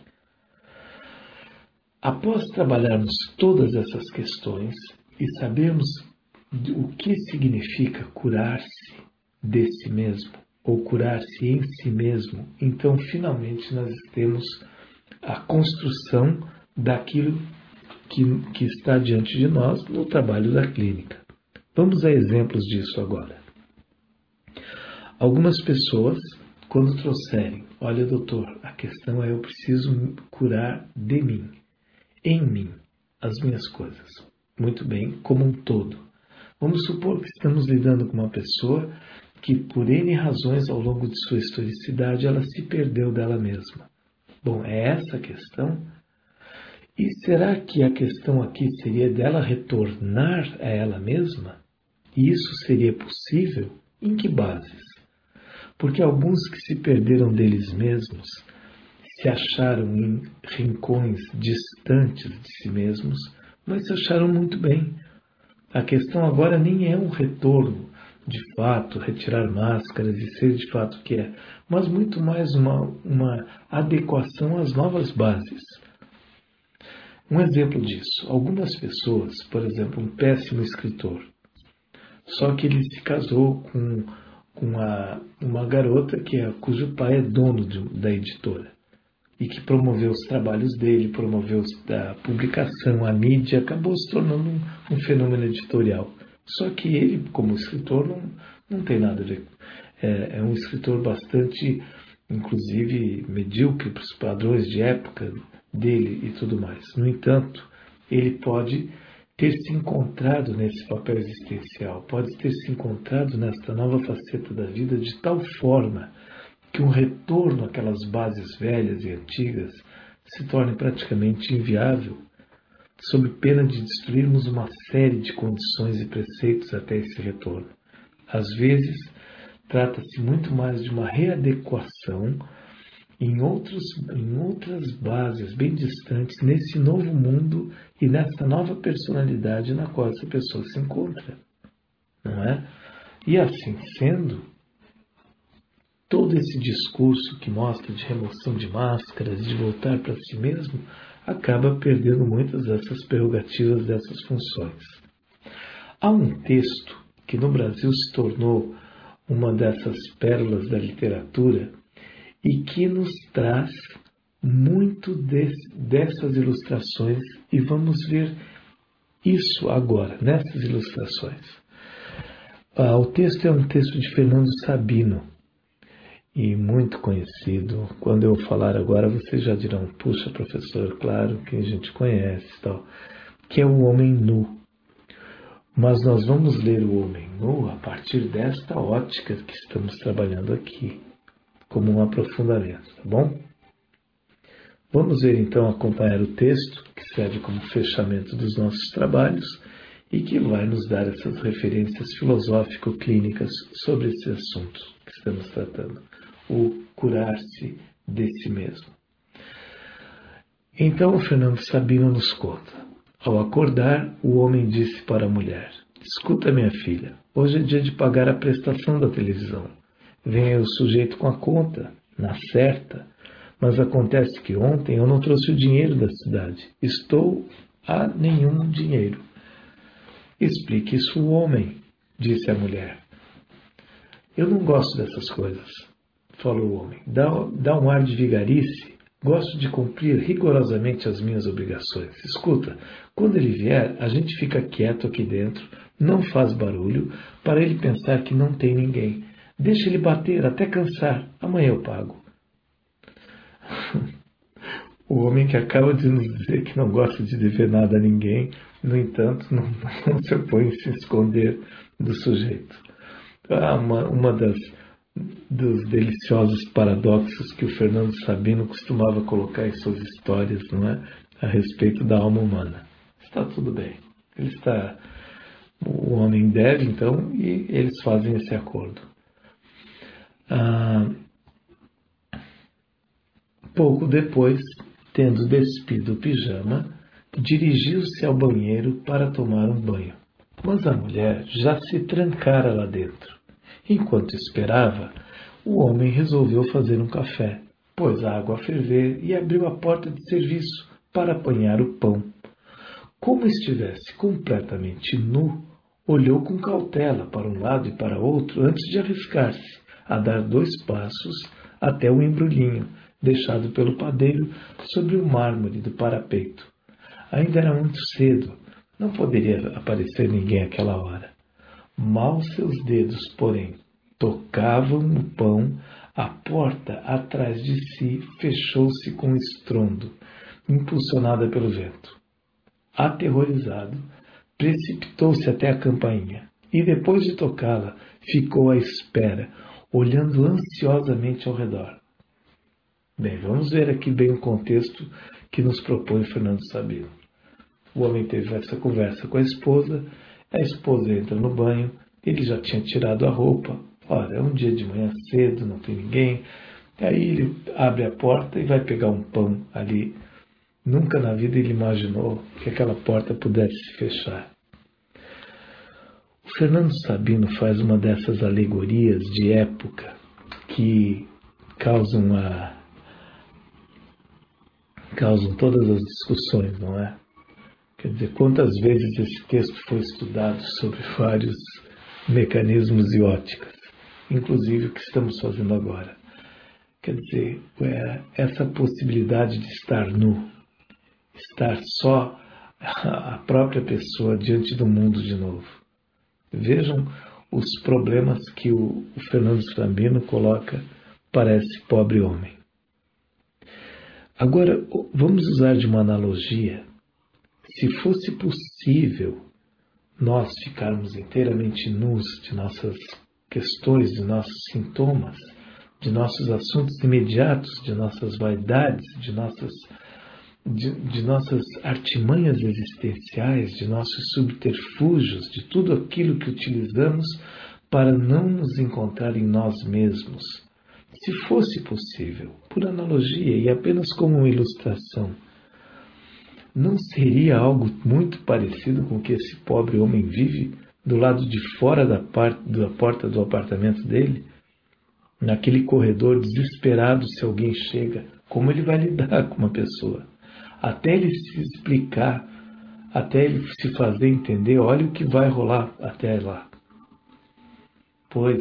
Após trabalharmos todas essas questões e sabermos o que significa curar-se de si mesmo, ou curar-se em si mesmo, então finalmente nós temos a construção daquilo que, que está diante de nós no trabalho da clínica. Vamos a exemplos disso agora. Algumas pessoas, quando trouxerem, olha doutor, a questão é eu preciso curar de mim, em mim, as minhas coisas. Muito bem, como um todo. Vamos supor que estamos lidando com uma pessoa que por N razões ao longo de sua historicidade ela se perdeu dela mesma. Bom, é essa a questão? E será que a questão aqui seria dela retornar a ela mesma? E isso seria possível? Em que bases? Porque alguns que se perderam deles mesmos, se acharam em rincões distantes de si mesmos, mas se acharam muito bem. A questão agora nem é um retorno, de fato, retirar máscaras e ser de fato o que é, mas muito mais uma, uma adequação às novas bases. Um exemplo disso, algumas pessoas, por exemplo, um péssimo escritor, só que ele se casou com, com a, uma garota que é, cujo pai é dono de, da editora e que promoveu os trabalhos dele, promoveu a publicação, a mídia, acabou se tornando um, um fenômeno editorial. Só que ele, como escritor, não, não tem nada a ver. É, é um escritor bastante, inclusive, medíocre para os padrões de época dele e tudo mais. No entanto, ele pode ter se encontrado nesse papel existencial, pode ter se encontrado nesta nova faceta da vida de tal forma que um retorno àquelas bases velhas e antigas se torne praticamente inviável, sob pena de destruirmos uma série de condições e preceitos até esse retorno. Às vezes, trata-se muito mais de uma readequação em, outros, em outras bases bem distantes, nesse novo mundo e nessa nova personalidade na qual essa pessoa se encontra. Não é? E assim sendo, todo esse discurso que mostra de remoção de máscaras, de voltar para si mesmo, acaba perdendo muitas dessas prerrogativas, dessas funções. Há um texto que no Brasil se tornou uma dessas pérolas da literatura e que nos traz muito desse, dessas ilustrações, e vamos ver isso agora, nessas ilustrações. Ah, o texto é um texto de Fernando Sabino, e muito conhecido. Quando eu falar agora, vocês já dirão, puxa, professor, claro que a gente conhece, tal, que é o Homem Nu. Mas nós vamos ler o Homem Nu a partir desta ótica que estamos trabalhando aqui, como um aprofundamento, tá bom? Vamos ver então, acompanhar o texto, que serve como fechamento dos nossos trabalhos e que vai nos dar essas referências filosófico-clínicas sobre esse assunto que estamos tratando. O curar-se de si mesmo. Então o Fernando Sabino nos conta. Ao acordar, o homem disse para a mulher: escuta, minha filha, hoje é dia de pagar a prestação da televisão. Vem aí o sujeito com a conta, na certa, mas acontece que ontem eu não trouxe o dinheiro da cidade. Estou a nenhum dinheiro. Explique isso ao homem, disse a mulher. Eu não gosto dessas coisas, falou o homem. Dá, dá um ar de vigarice. Gosto de cumprir rigorosamente as minhas obrigações. Escuta, quando ele vier, a gente fica quieto aqui dentro, não faz barulho, para ele pensar que não tem ninguém. Deixa ele bater até cansar. Amanhã eu pago. O homem que acaba de nos dizer que não gosta de dever nada a ninguém, no entanto, não, não se opõe a se esconder do sujeito. Ah, uma, uma das dos deliciosos paradoxos que o Fernando Sabino costumava colocar em suas histórias, não é? A respeito da alma humana. Está tudo bem. Ele está, o homem deve, então, e eles fazem esse acordo. Ah, pouco depois, tendo despido o pijama, dirigiu-se ao banheiro para tomar um banho. Mas a mulher já se trancara lá dentro. Enquanto esperava, o homem resolveu fazer um café, pôs a água a ferver e abriu a porta de serviço para apanhar o pão. Como estivesse completamente nu, olhou com cautela para um lado e para outro antes de arriscar-se a dar dois passos até o embrulhinho deixado pelo padeiro sobre o mármore do parapeito. Ainda era muito cedo, não poderia aparecer ninguém àquela hora. Mal seus dedos, porém, tocavam no pão, a porta atrás de si fechou-se com estrondo, impulsionada pelo vento. Aterrorizado, precipitou-se até a campainha e, depois de tocá-la, ficou à espera, olhando ansiosamente ao redor. Bem, vamos ver aqui bem o contexto que nos propõe Fernando Sabino. O homem teve essa conversa com a esposa, a esposa entra no banho, ele já tinha tirado a roupa, ora, é um dia de manhã cedo, não tem ninguém, aí ele abre a porta e vai pegar um pão ali. Nunca na vida ele imaginou que aquela porta pudesse se fechar. O Fernando Sabino faz uma dessas alegorias de época que causam, a, causam todas as discussões, não é? Quer dizer, quantas vezes esse texto foi estudado sobre vários mecanismos e óticas, inclusive o que estamos fazendo agora. Quer dizer, é essa possibilidade de estar nu, estar só a própria pessoa diante do mundo de novo. Vejam os problemas que o, o Fernando Sabino coloca para esse pobre homem. Agora, vamos usar de uma analogia. Se fosse possível nós ficarmos inteiramente nus de nossas questões, de nossos sintomas, de nossos assuntos imediatos, de nossas vaidades, de nossas, de, de nossas artimanhas existenciais, de nossos subterfúgios, de tudo aquilo que utilizamos para não nos encontrar em nós mesmos. Se fosse possível, por analogia e apenas como uma ilustração, não seria algo muito parecido com o que esse pobre homem vive do lado de fora da, parte, da porta do apartamento dele? Naquele corredor, desesperado se alguém chega, como ele vai lidar com uma pessoa? Até ele se explicar, até ele se fazer entender, olha o que vai rolar até lá. Pois,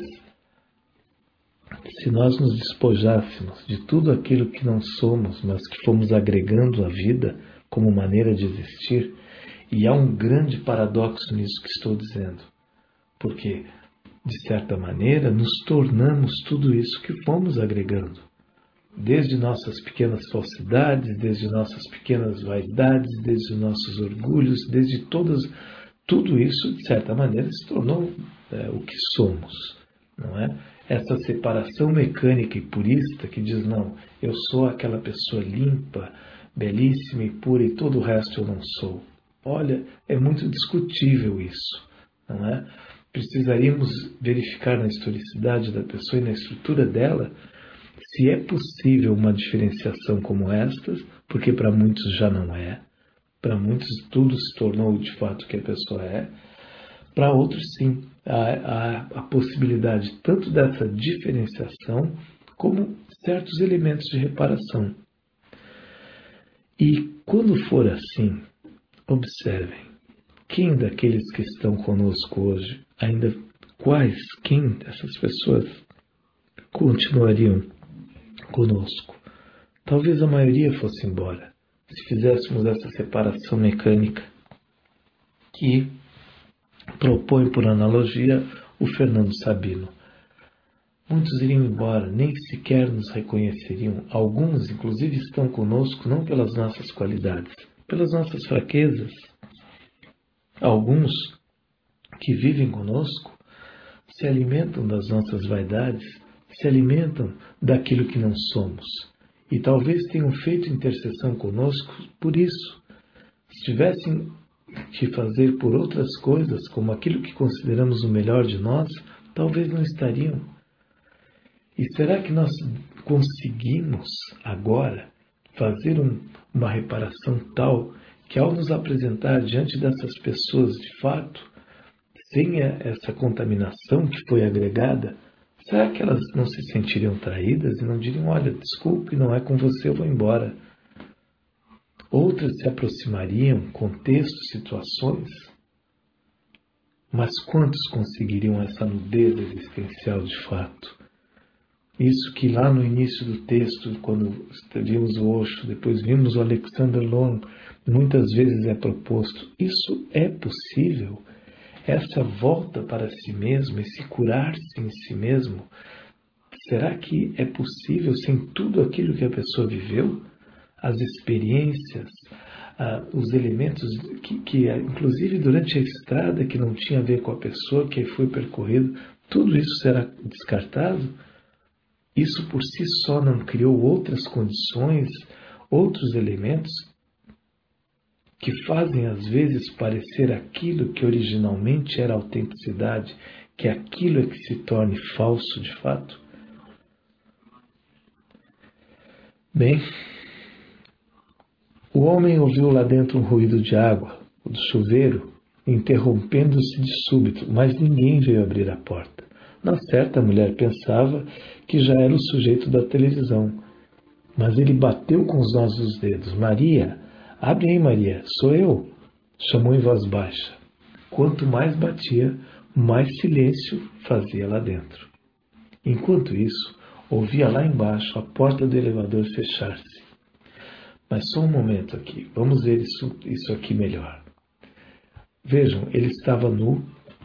se nós nos despojássemos de tudo aquilo que não somos, mas que fomos agregando à vida como maneira de existir, e há um grande paradoxo nisso que estou dizendo, porque, de certa maneira, nos tornamos tudo isso que fomos agregando, desde nossas pequenas falsidades, desde nossas pequenas vaidades, desde nossos orgulhos, desde todas, tudo isso, de certa maneira, se tornou é, o que somos, não é? Essa separação mecânica e purista que diz, não, eu sou aquela pessoa limpa, belíssima e pura e todo o resto eu não sou. Olha, é muito discutível isso, não é? Precisaríamos verificar na historicidade da pessoa e na estrutura dela se é possível uma diferenciação como estas, porque para muitos já não é, para muitos tudo se tornou de fato o que a pessoa é, para outros sim, há, há a possibilidade tanto dessa diferenciação como certos elementos de reparação. E quando for assim, observem, quem daqueles que estão conosco hoje, ainda quais, quem dessas pessoas continuariam conosco? Talvez a maioria fosse embora, se fizéssemos essa separação mecânica que propõe por analogia o Fernando Sabino. Muitos iriam embora, nem sequer nos reconheceriam. Alguns, inclusive, estão conosco não pelas nossas qualidades, pelas nossas fraquezas. Alguns que vivem conosco se alimentam das nossas vaidades, se alimentam daquilo que não somos. E talvez tenham feito intercessão conosco por isso. Se tivessem que fazer por outras coisas, como aquilo que consideramos o melhor de nós, talvez não estariam. E será que nós conseguimos agora fazer um, uma reparação tal que ao nos apresentar diante dessas pessoas de fato, sem essa contaminação que foi agregada, será que elas não se sentiriam traídas e não diriam, olha, desculpe, não é com você, eu vou embora? Outras se aproximariam, contextos, situações, mas quantos conseguiriam essa nudez existencial de fato? Isso que lá no início do texto, quando vimos o Osho, depois vimos o Alexander Long, muitas vezes é proposto. Isso é possível? Essa volta para si mesmo, esse curar-se em si mesmo, será que é possível sem tudo aquilo que a pessoa viveu? As experiências, ah, os elementos que, que, inclusive durante a estrada, que não tinha a ver com a pessoa que foi percorrido, tudo isso será descartado? Isso por si só não criou outras condições, outros elementos que fazem às vezes parecer aquilo que originalmente era autenticidade, que aquilo é que se torne falso de fato? Bem, o homem ouviu lá dentro um ruído de água, o do chuveiro, interrompendo-se de súbito, mas ninguém veio abrir a porta. Na certa, a mulher pensava que já era o sujeito da televisão, mas ele bateu com os nós dos dedos. Maria, abre aí, Maria, sou eu, chamou em voz baixa. Quanto mais batia, mais silêncio fazia lá dentro. Enquanto isso, ouvia lá embaixo a porta do elevador fechar-se. Mas só um momento aqui, vamos ver isso, isso aqui melhor. Vejam, ele estava nu,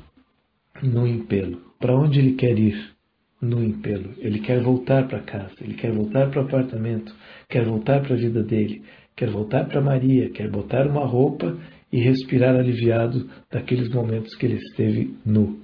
no empelo. Para onde ele quer ir? No empelo. Ele quer voltar para casa, ele quer voltar para o apartamento, quer voltar para a vida dele, quer voltar para Maria, quer botar uma roupa e respirar aliviado daqueles momentos que ele esteve nu.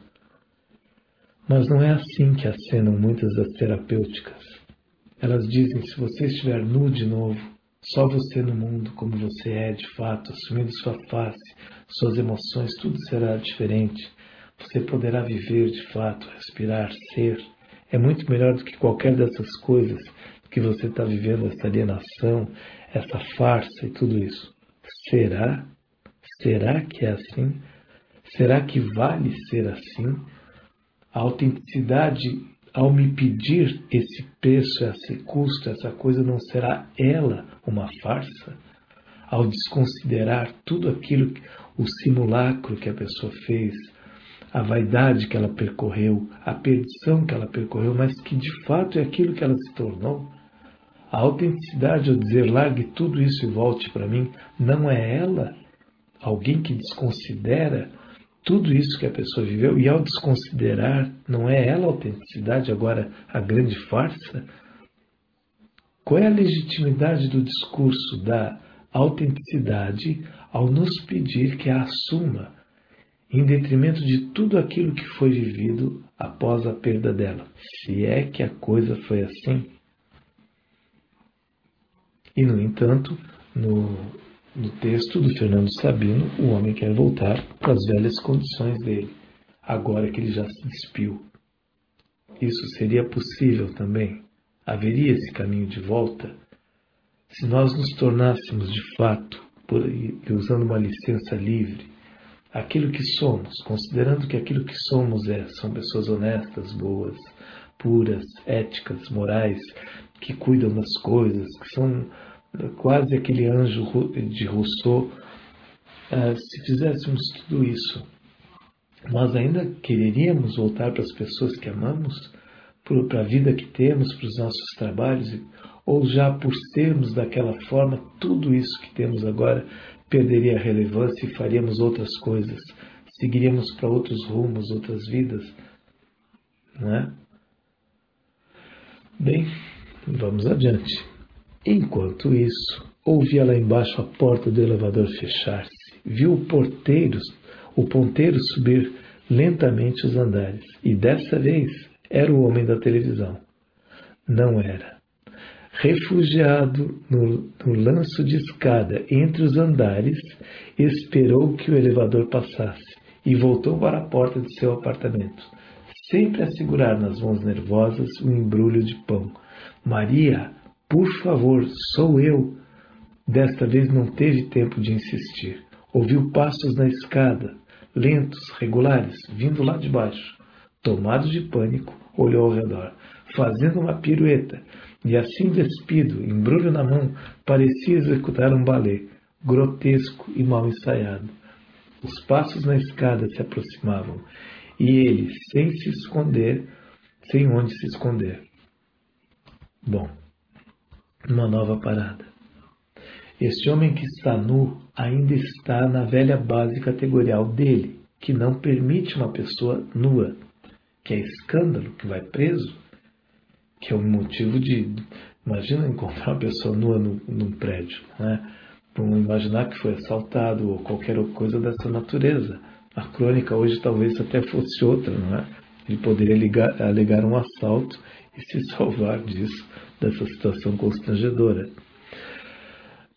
Mas não é assim que acenam muitas das terapêuticas. Elas dizem, se você estiver nu de novo, só você no mundo, como você é de fato, assumindo sua face, suas emoções, tudo será diferente. Você poderá viver de fato, respirar, ser. É muito melhor do que qualquer dessas coisas que você está vivendo, essa alienação, essa farsa e tudo isso. Será? Será que é assim? Será que vale ser assim? A autenticidade, ao me pedir esse preço, esse custo, essa coisa, não será ela uma farsa? Ao desconsiderar tudo aquilo, o simulacro que a pessoa fez, a vaidade que ela percorreu, a perdição que ela percorreu, mas que de fato é aquilo que ela se tornou. A autenticidade, ao dizer largue tudo isso e volte para mim, não é ela alguém que desconsidera tudo isso que a pessoa viveu, e ao desconsiderar, não é ela a autenticidade, agora a grande farsa? Qual é a legitimidade do discurso da autenticidade ao nos pedir que a assuma, em detrimento de tudo aquilo que foi vivido após a perda dela? Se é que a coisa foi assim. E, no entanto, no, no texto do Fernando Sabino, o homem quer voltar para as velhas condições dele, agora que ele já se despiu. Isso seria possível também? Haveria esse caminho de volta? Se nós nos tornássemos de fato, por, usando uma licença livre, aquilo que somos, considerando que aquilo que somos é, são pessoas honestas, boas, puras, éticas, morais, que cuidam das coisas, que são quase aquele anjo de Rousseau, se fizéssemos tudo isso, nós ainda quereríamos voltar para as pessoas que amamos, para a vida que temos, para os nossos trabalhos, ou já por sermos daquela forma, tudo isso que temos agora perderia relevância e faríamos outras coisas, seguiríamos para outros rumos, outras vidas, não é? Bem, vamos adiante. Enquanto isso, ouvia lá embaixo a porta do elevador fechar-se, viu o porteiro, o ponteiro subir lentamente os andares, e dessa vez era o homem da televisão. Não era. Refugiado no, no lanço de escada entre os andares, esperou que o elevador passasse e voltou para a porta de seu apartamento, sempre a segurar nas mãos nervosas um embrulho de pão. Maria, por favor, sou eu. Desta vez não teve tempo de insistir. Ouviu passos na escada, lentos, regulares, vindo lá de baixo. Tomado de pânico, olhou ao redor, fazendo uma pirueta, e assim despido, embrulho na mão, parecia executar um balé, grotesco e mal ensaiado. Os passos na escada se aproximavam, e ele, sem se esconder, sem onde se esconder. Bom, uma nova parada. Este homem que está nu ainda está na velha base categorial dele, que não permite uma pessoa nua, que é escândalo, que vai preso, que é um motivo de... Imagina encontrar uma pessoa nua num, num prédio, né? Vamos imaginar que foi assaltado ou qualquer coisa dessa natureza. A crônica hoje talvez até fosse outra, não é? Ele poderia ligar, alegar um assalto e se salvar disso, dessa situação constrangedora.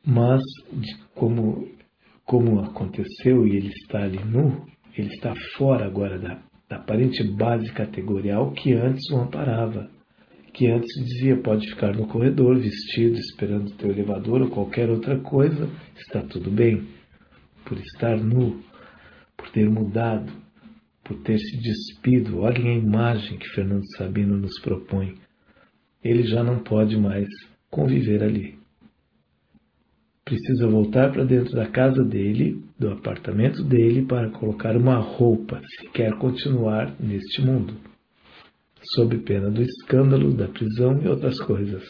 Mas, de, como, como aconteceu e ele está ali nu, ele está fora agora da, da aparente base categorial que antes o amparava, que antes dizia, pode ficar no corredor, vestido, esperando o teu elevador ou qualquer outra coisa, está tudo bem. Por estar nu, por ter mudado, por ter se despido, olhem a imagem que Fernando Sabino nos propõe. Ele já não pode mais conviver ali. Precisa voltar para dentro da casa dele, do apartamento dele, para colocar uma roupa, se quer continuar neste mundo, sob pena do escândalo, da prisão e outras coisas.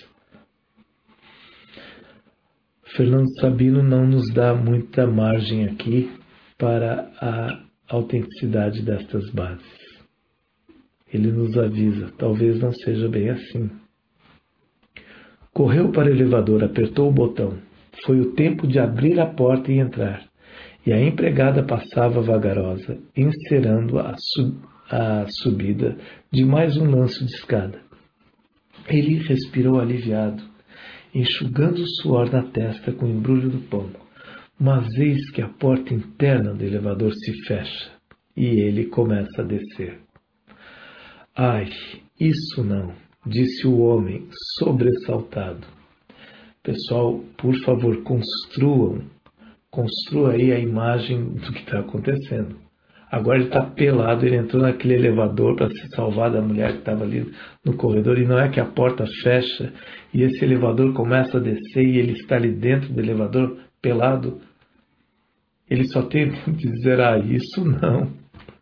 Fernando Sabino não nos dá muita margem aqui para a autenticidade destas bases. Ele nos avisa, talvez não seja bem assim. Correu para o elevador, apertou o botão. Foi o tempo de abrir a porta e entrar. E a empregada passava vagarosa, encerando a, sub, a subida de mais um lanço de escada. Ele respirou aliviado, enxugando o suor na testa com o embrulho do pão. Mas eis que a porta interna do elevador se fecha e ele começa a descer. Ai, isso não, disse o homem, sobressaltado. Pessoal, por favor, construam, construa aí a imagem do que está acontecendo. Agora ele está pelado, ele entrou naquele elevador para se salvar da mulher que estava ali no corredor, e não é que a porta fecha e esse elevador começa a descer e ele está ali dentro do elevador pelado. Ele só tem que dizer, ah, isso não.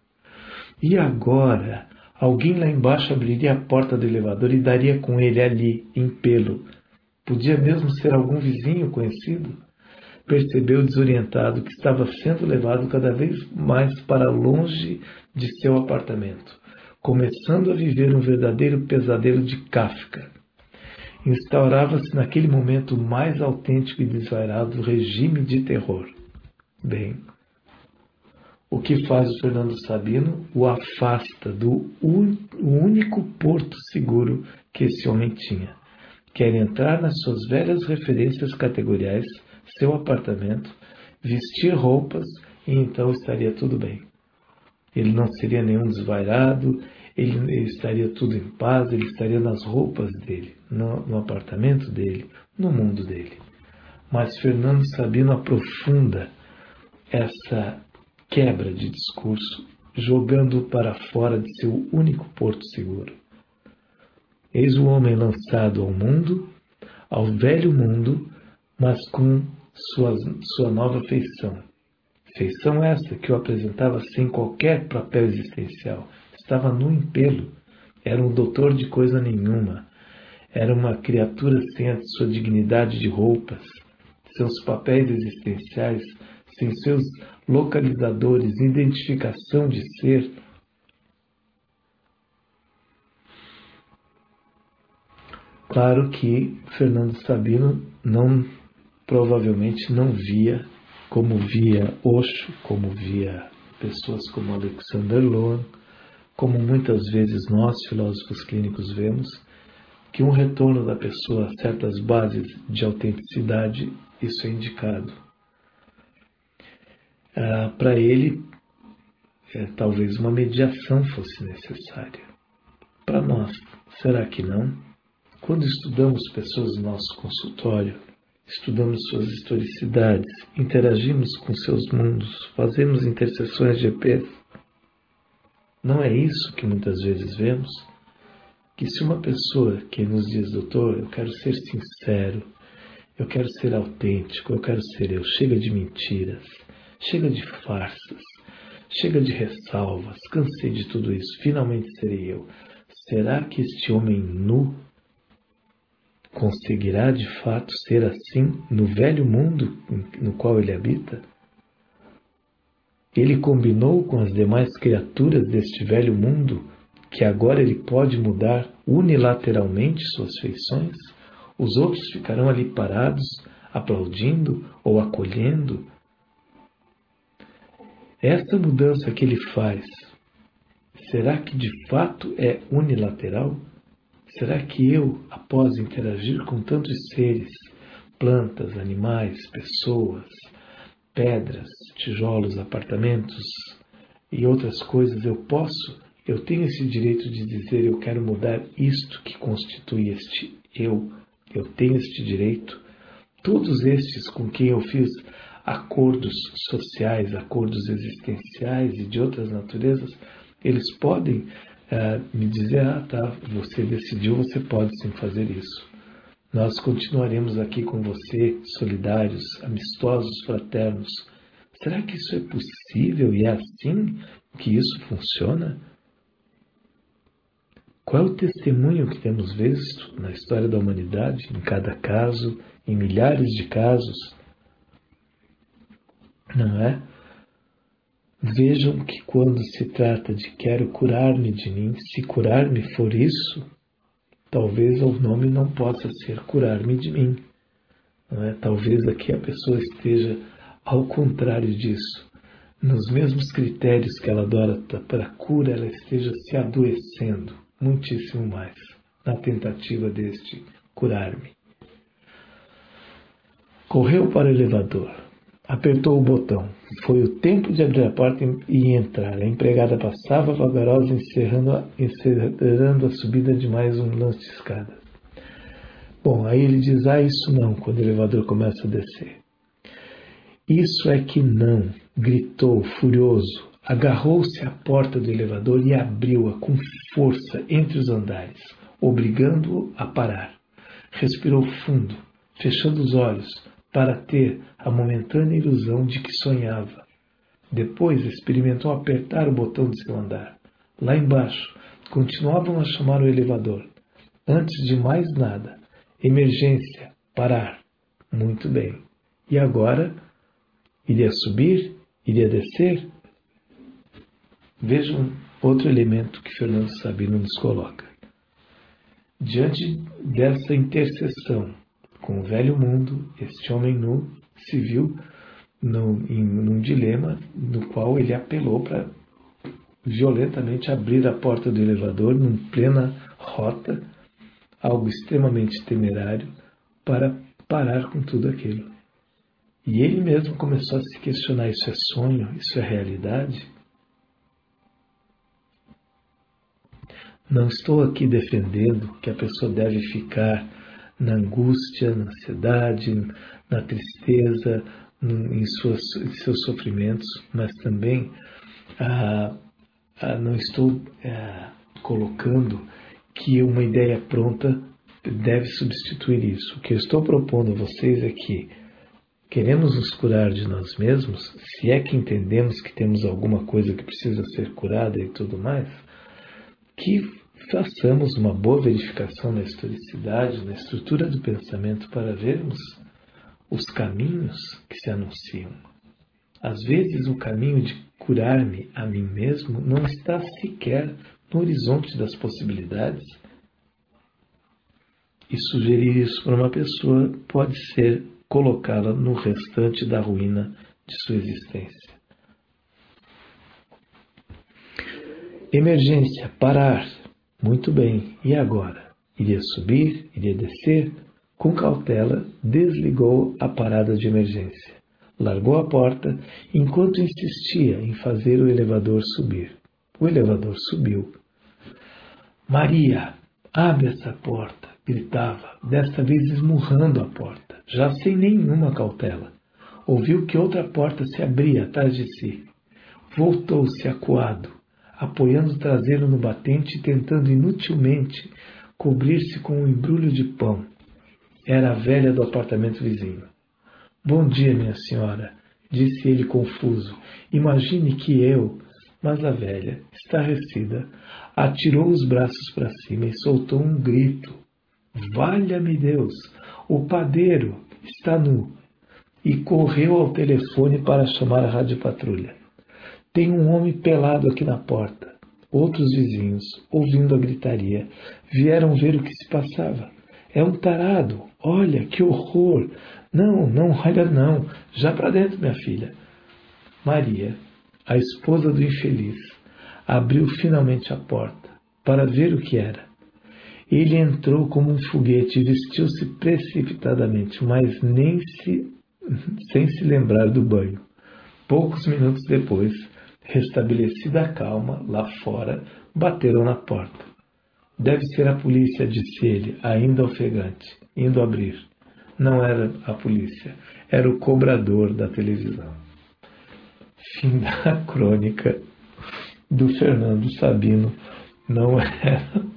E agora, alguém lá embaixo abriria a porta do elevador e daria com ele ali, em pelo. Podia mesmo ser algum vizinho conhecido. Percebeu desorientado que estava sendo levado cada vez mais para longe de seu apartamento, começando a viver um verdadeiro pesadelo de Kafka. Instaurava-se naquele momento o mais autêntico e desvairado regime de terror. Bem, o que faz o Fernando Sabino? O afasta do un... único porto seguro que esse homem tinha. Quer entrar nas suas velhas referências categoriais, seu apartamento, vestir roupas e então estaria tudo bem. Ele não seria nenhum desvairado, ele, ele estaria tudo em paz, ele estaria nas roupas dele, no, no apartamento dele, no mundo dele. Mas Fernando Sabino aprofunda essa quebra de discurso, jogando para fora de seu único porto seguro. Eis o homem lançado ao mundo, ao velho mundo, mas com sua, sua nova feição. Feição essa que o apresentava sem qualquer papel existencial. Estava nu em pelo. Era um doutor de coisa nenhuma. Era uma criatura sem a sua dignidade de roupas, seus papéis existenciais, sem seus localizadores, identificação de ser. Claro que Fernando Sabino não, provavelmente não via, como via Osho, como via pessoas como Alexander Lowen, como muitas vezes nós, filósofos clínicos, vemos, que um retorno da pessoa a certas bases de autenticidade, isso é indicado. Ah, para ele, é, talvez uma mediação fosse necessária. Para nós, será que não? Quando estudamos pessoas no nosso consultório, estudamos suas historicidades, interagimos com seus mundos, fazemos interseções de E Ps, não é isso que muitas vezes vemos? Que se uma pessoa que nos diz, doutor, eu quero ser sincero, eu quero ser autêntico, eu quero ser eu, chega de mentiras, chega de farsas, chega de ressalvas, cansei de tudo isso, finalmente serei eu. Será que este homem nu conseguirá de fato ser assim no velho mundo no qual ele habita? Ele combinou com as demais criaturas deste velho mundo que agora ele pode mudar unilateralmente suas feições? Os outros ficarão ali parados, aplaudindo ou acolhendo? Esta mudança que ele faz, será que de fato é unilateral? Será que eu, após interagir com tantos seres, plantas, animais, pessoas, pedras, tijolos, apartamentos e outras coisas, eu posso, eu tenho esse direito de dizer, eu quero mudar isto que constitui este eu, eu tenho este direito. Todos estes com quem eu fiz acordos sociais, acordos existenciais e de outras naturezas, eles podem uh, me dizer, ah tá, você decidiu, você pode sim fazer isso. Nós continuaremos aqui com você, solidários, amistosos, fraternos. Será que isso é possível e é assim que isso funciona? Qual é o testemunho que temos visto na história da humanidade, em cada caso, em milhares de casos? Não é? Vejam que quando se trata de quero curar-me de mim, se curar-me for isso, talvez o nome não possa ser curar-me de mim. Não é? Talvez aqui a pessoa esteja ao contrário disso. Nos mesmos critérios que ela adota para a cura, ela esteja se adoecendo muitíssimo mais na tentativa deste curar-me. Correu para o elevador. Apertou o botão. Foi o tempo de abrir a porta e entrar. A empregada passava vagarosa, encerrando a, encerrando a subida de mais um lance de escada. Bom, aí ele diz, ah, isso não, quando o elevador começa a descer. Isso é que não, gritou, furioso. Agarrou-se à porta do elevador e abriu-a com força entre os andares, obrigando-o a parar. Respirou fundo, fechando os olhos, para ter a momentânea ilusão de que sonhava. Depois experimentou apertar o botão de seu andar. Lá embaixo, continuavam a chamar o elevador. Antes de mais nada, emergência, parar. Muito bem. E agora? Iria subir? Iria descer? Vejam outro elemento que Fernando Sabino nos coloca. Diante dessa interseção com o velho mundo, este homem nu se viu no, em um dilema no qual ele apelou para violentamente abrir a porta do elevador num plena rota, algo extremamente temerário, para parar com tudo aquilo. E ele mesmo começou a se questionar, isso é sonho? Isso é realidade? Não estou aqui defendendo que a pessoa deve ficar na angústia, na ansiedade, na tristeza, em, suas, em seus sofrimentos, mas também ah, ah, não estou ah, colocando que uma ideia pronta deve substituir isso. O que eu estou propondo a vocês é que queremos nos curar de nós mesmos, se é que entendemos que temos alguma coisa que precisa ser curada e tudo mais, que façamos uma boa verificação na historicidade, na estrutura do pensamento para vermos os caminhos que se anunciam. Às vezes o caminho de curar-me a mim mesmo não está sequer no horizonte das possibilidades. E sugerir isso para uma pessoa pode ser colocá-la no restante da ruína de sua existência. Emergência, parar. Muito bem, e agora? Iria subir? Iria descer? Com cautela, desligou a parada de emergência. Largou a porta enquanto insistia em fazer o elevador subir. O elevador subiu. Maria, abre essa porta, gritava, desta vez esmurrando a porta, já sem nenhuma cautela. Ouviu que outra porta se abria atrás de si. Voltou-se acuado, apoiando o traseiro no batente e tentando inutilmente cobrir-se com um embrulho de pão. Era a velha do apartamento vizinho. Bom dia, minha senhora, disse ele confuso. Imagine que eu... Mas a velha, estarrecida, atirou os braços para cima e soltou um grito. Valha-me Deus! O padeiro está nu! E correu ao telefone para chamar a radiopatrulha. Tem um homem pelado aqui na porta. Outros vizinhos, ouvindo a gritaria, vieram ver o que se passava. É um tarado. Olha, que horror. Não, não, olha não. Já para dentro, minha filha. Maria, a esposa do infeliz, abriu finalmente a porta para ver o que era. Ele entrou como um foguete e vestiu-se precipitadamente, mas nem se, sem se lembrar do banho. Poucos minutos depois, restabelecida a calma, lá fora, bateram na porta. Deve ser a polícia, disse ele, ainda ofegante, indo abrir. Não era a polícia, era o cobrador da televisão. Fim da crônica do Fernando Sabino. Não era...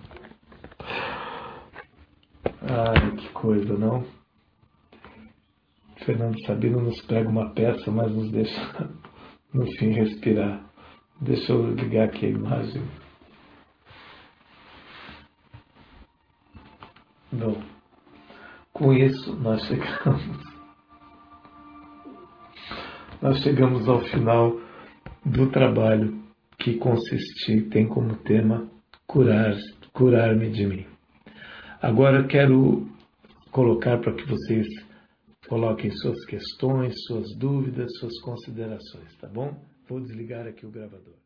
Ai, que coisa, não? Fernando Sabino nos prega uma peça, mas nos deixa, no fim, respirar. Deixa eu ligar aqui a imagem. Bom, com isso nós chegamos, nós chegamos ao final do trabalho que consiste, tem como tema curar, curar-me de mim. Agora eu quero colocar para que vocês coloquem suas questões, suas dúvidas, suas considerações, tá bom? Vou desligar aqui o gravador.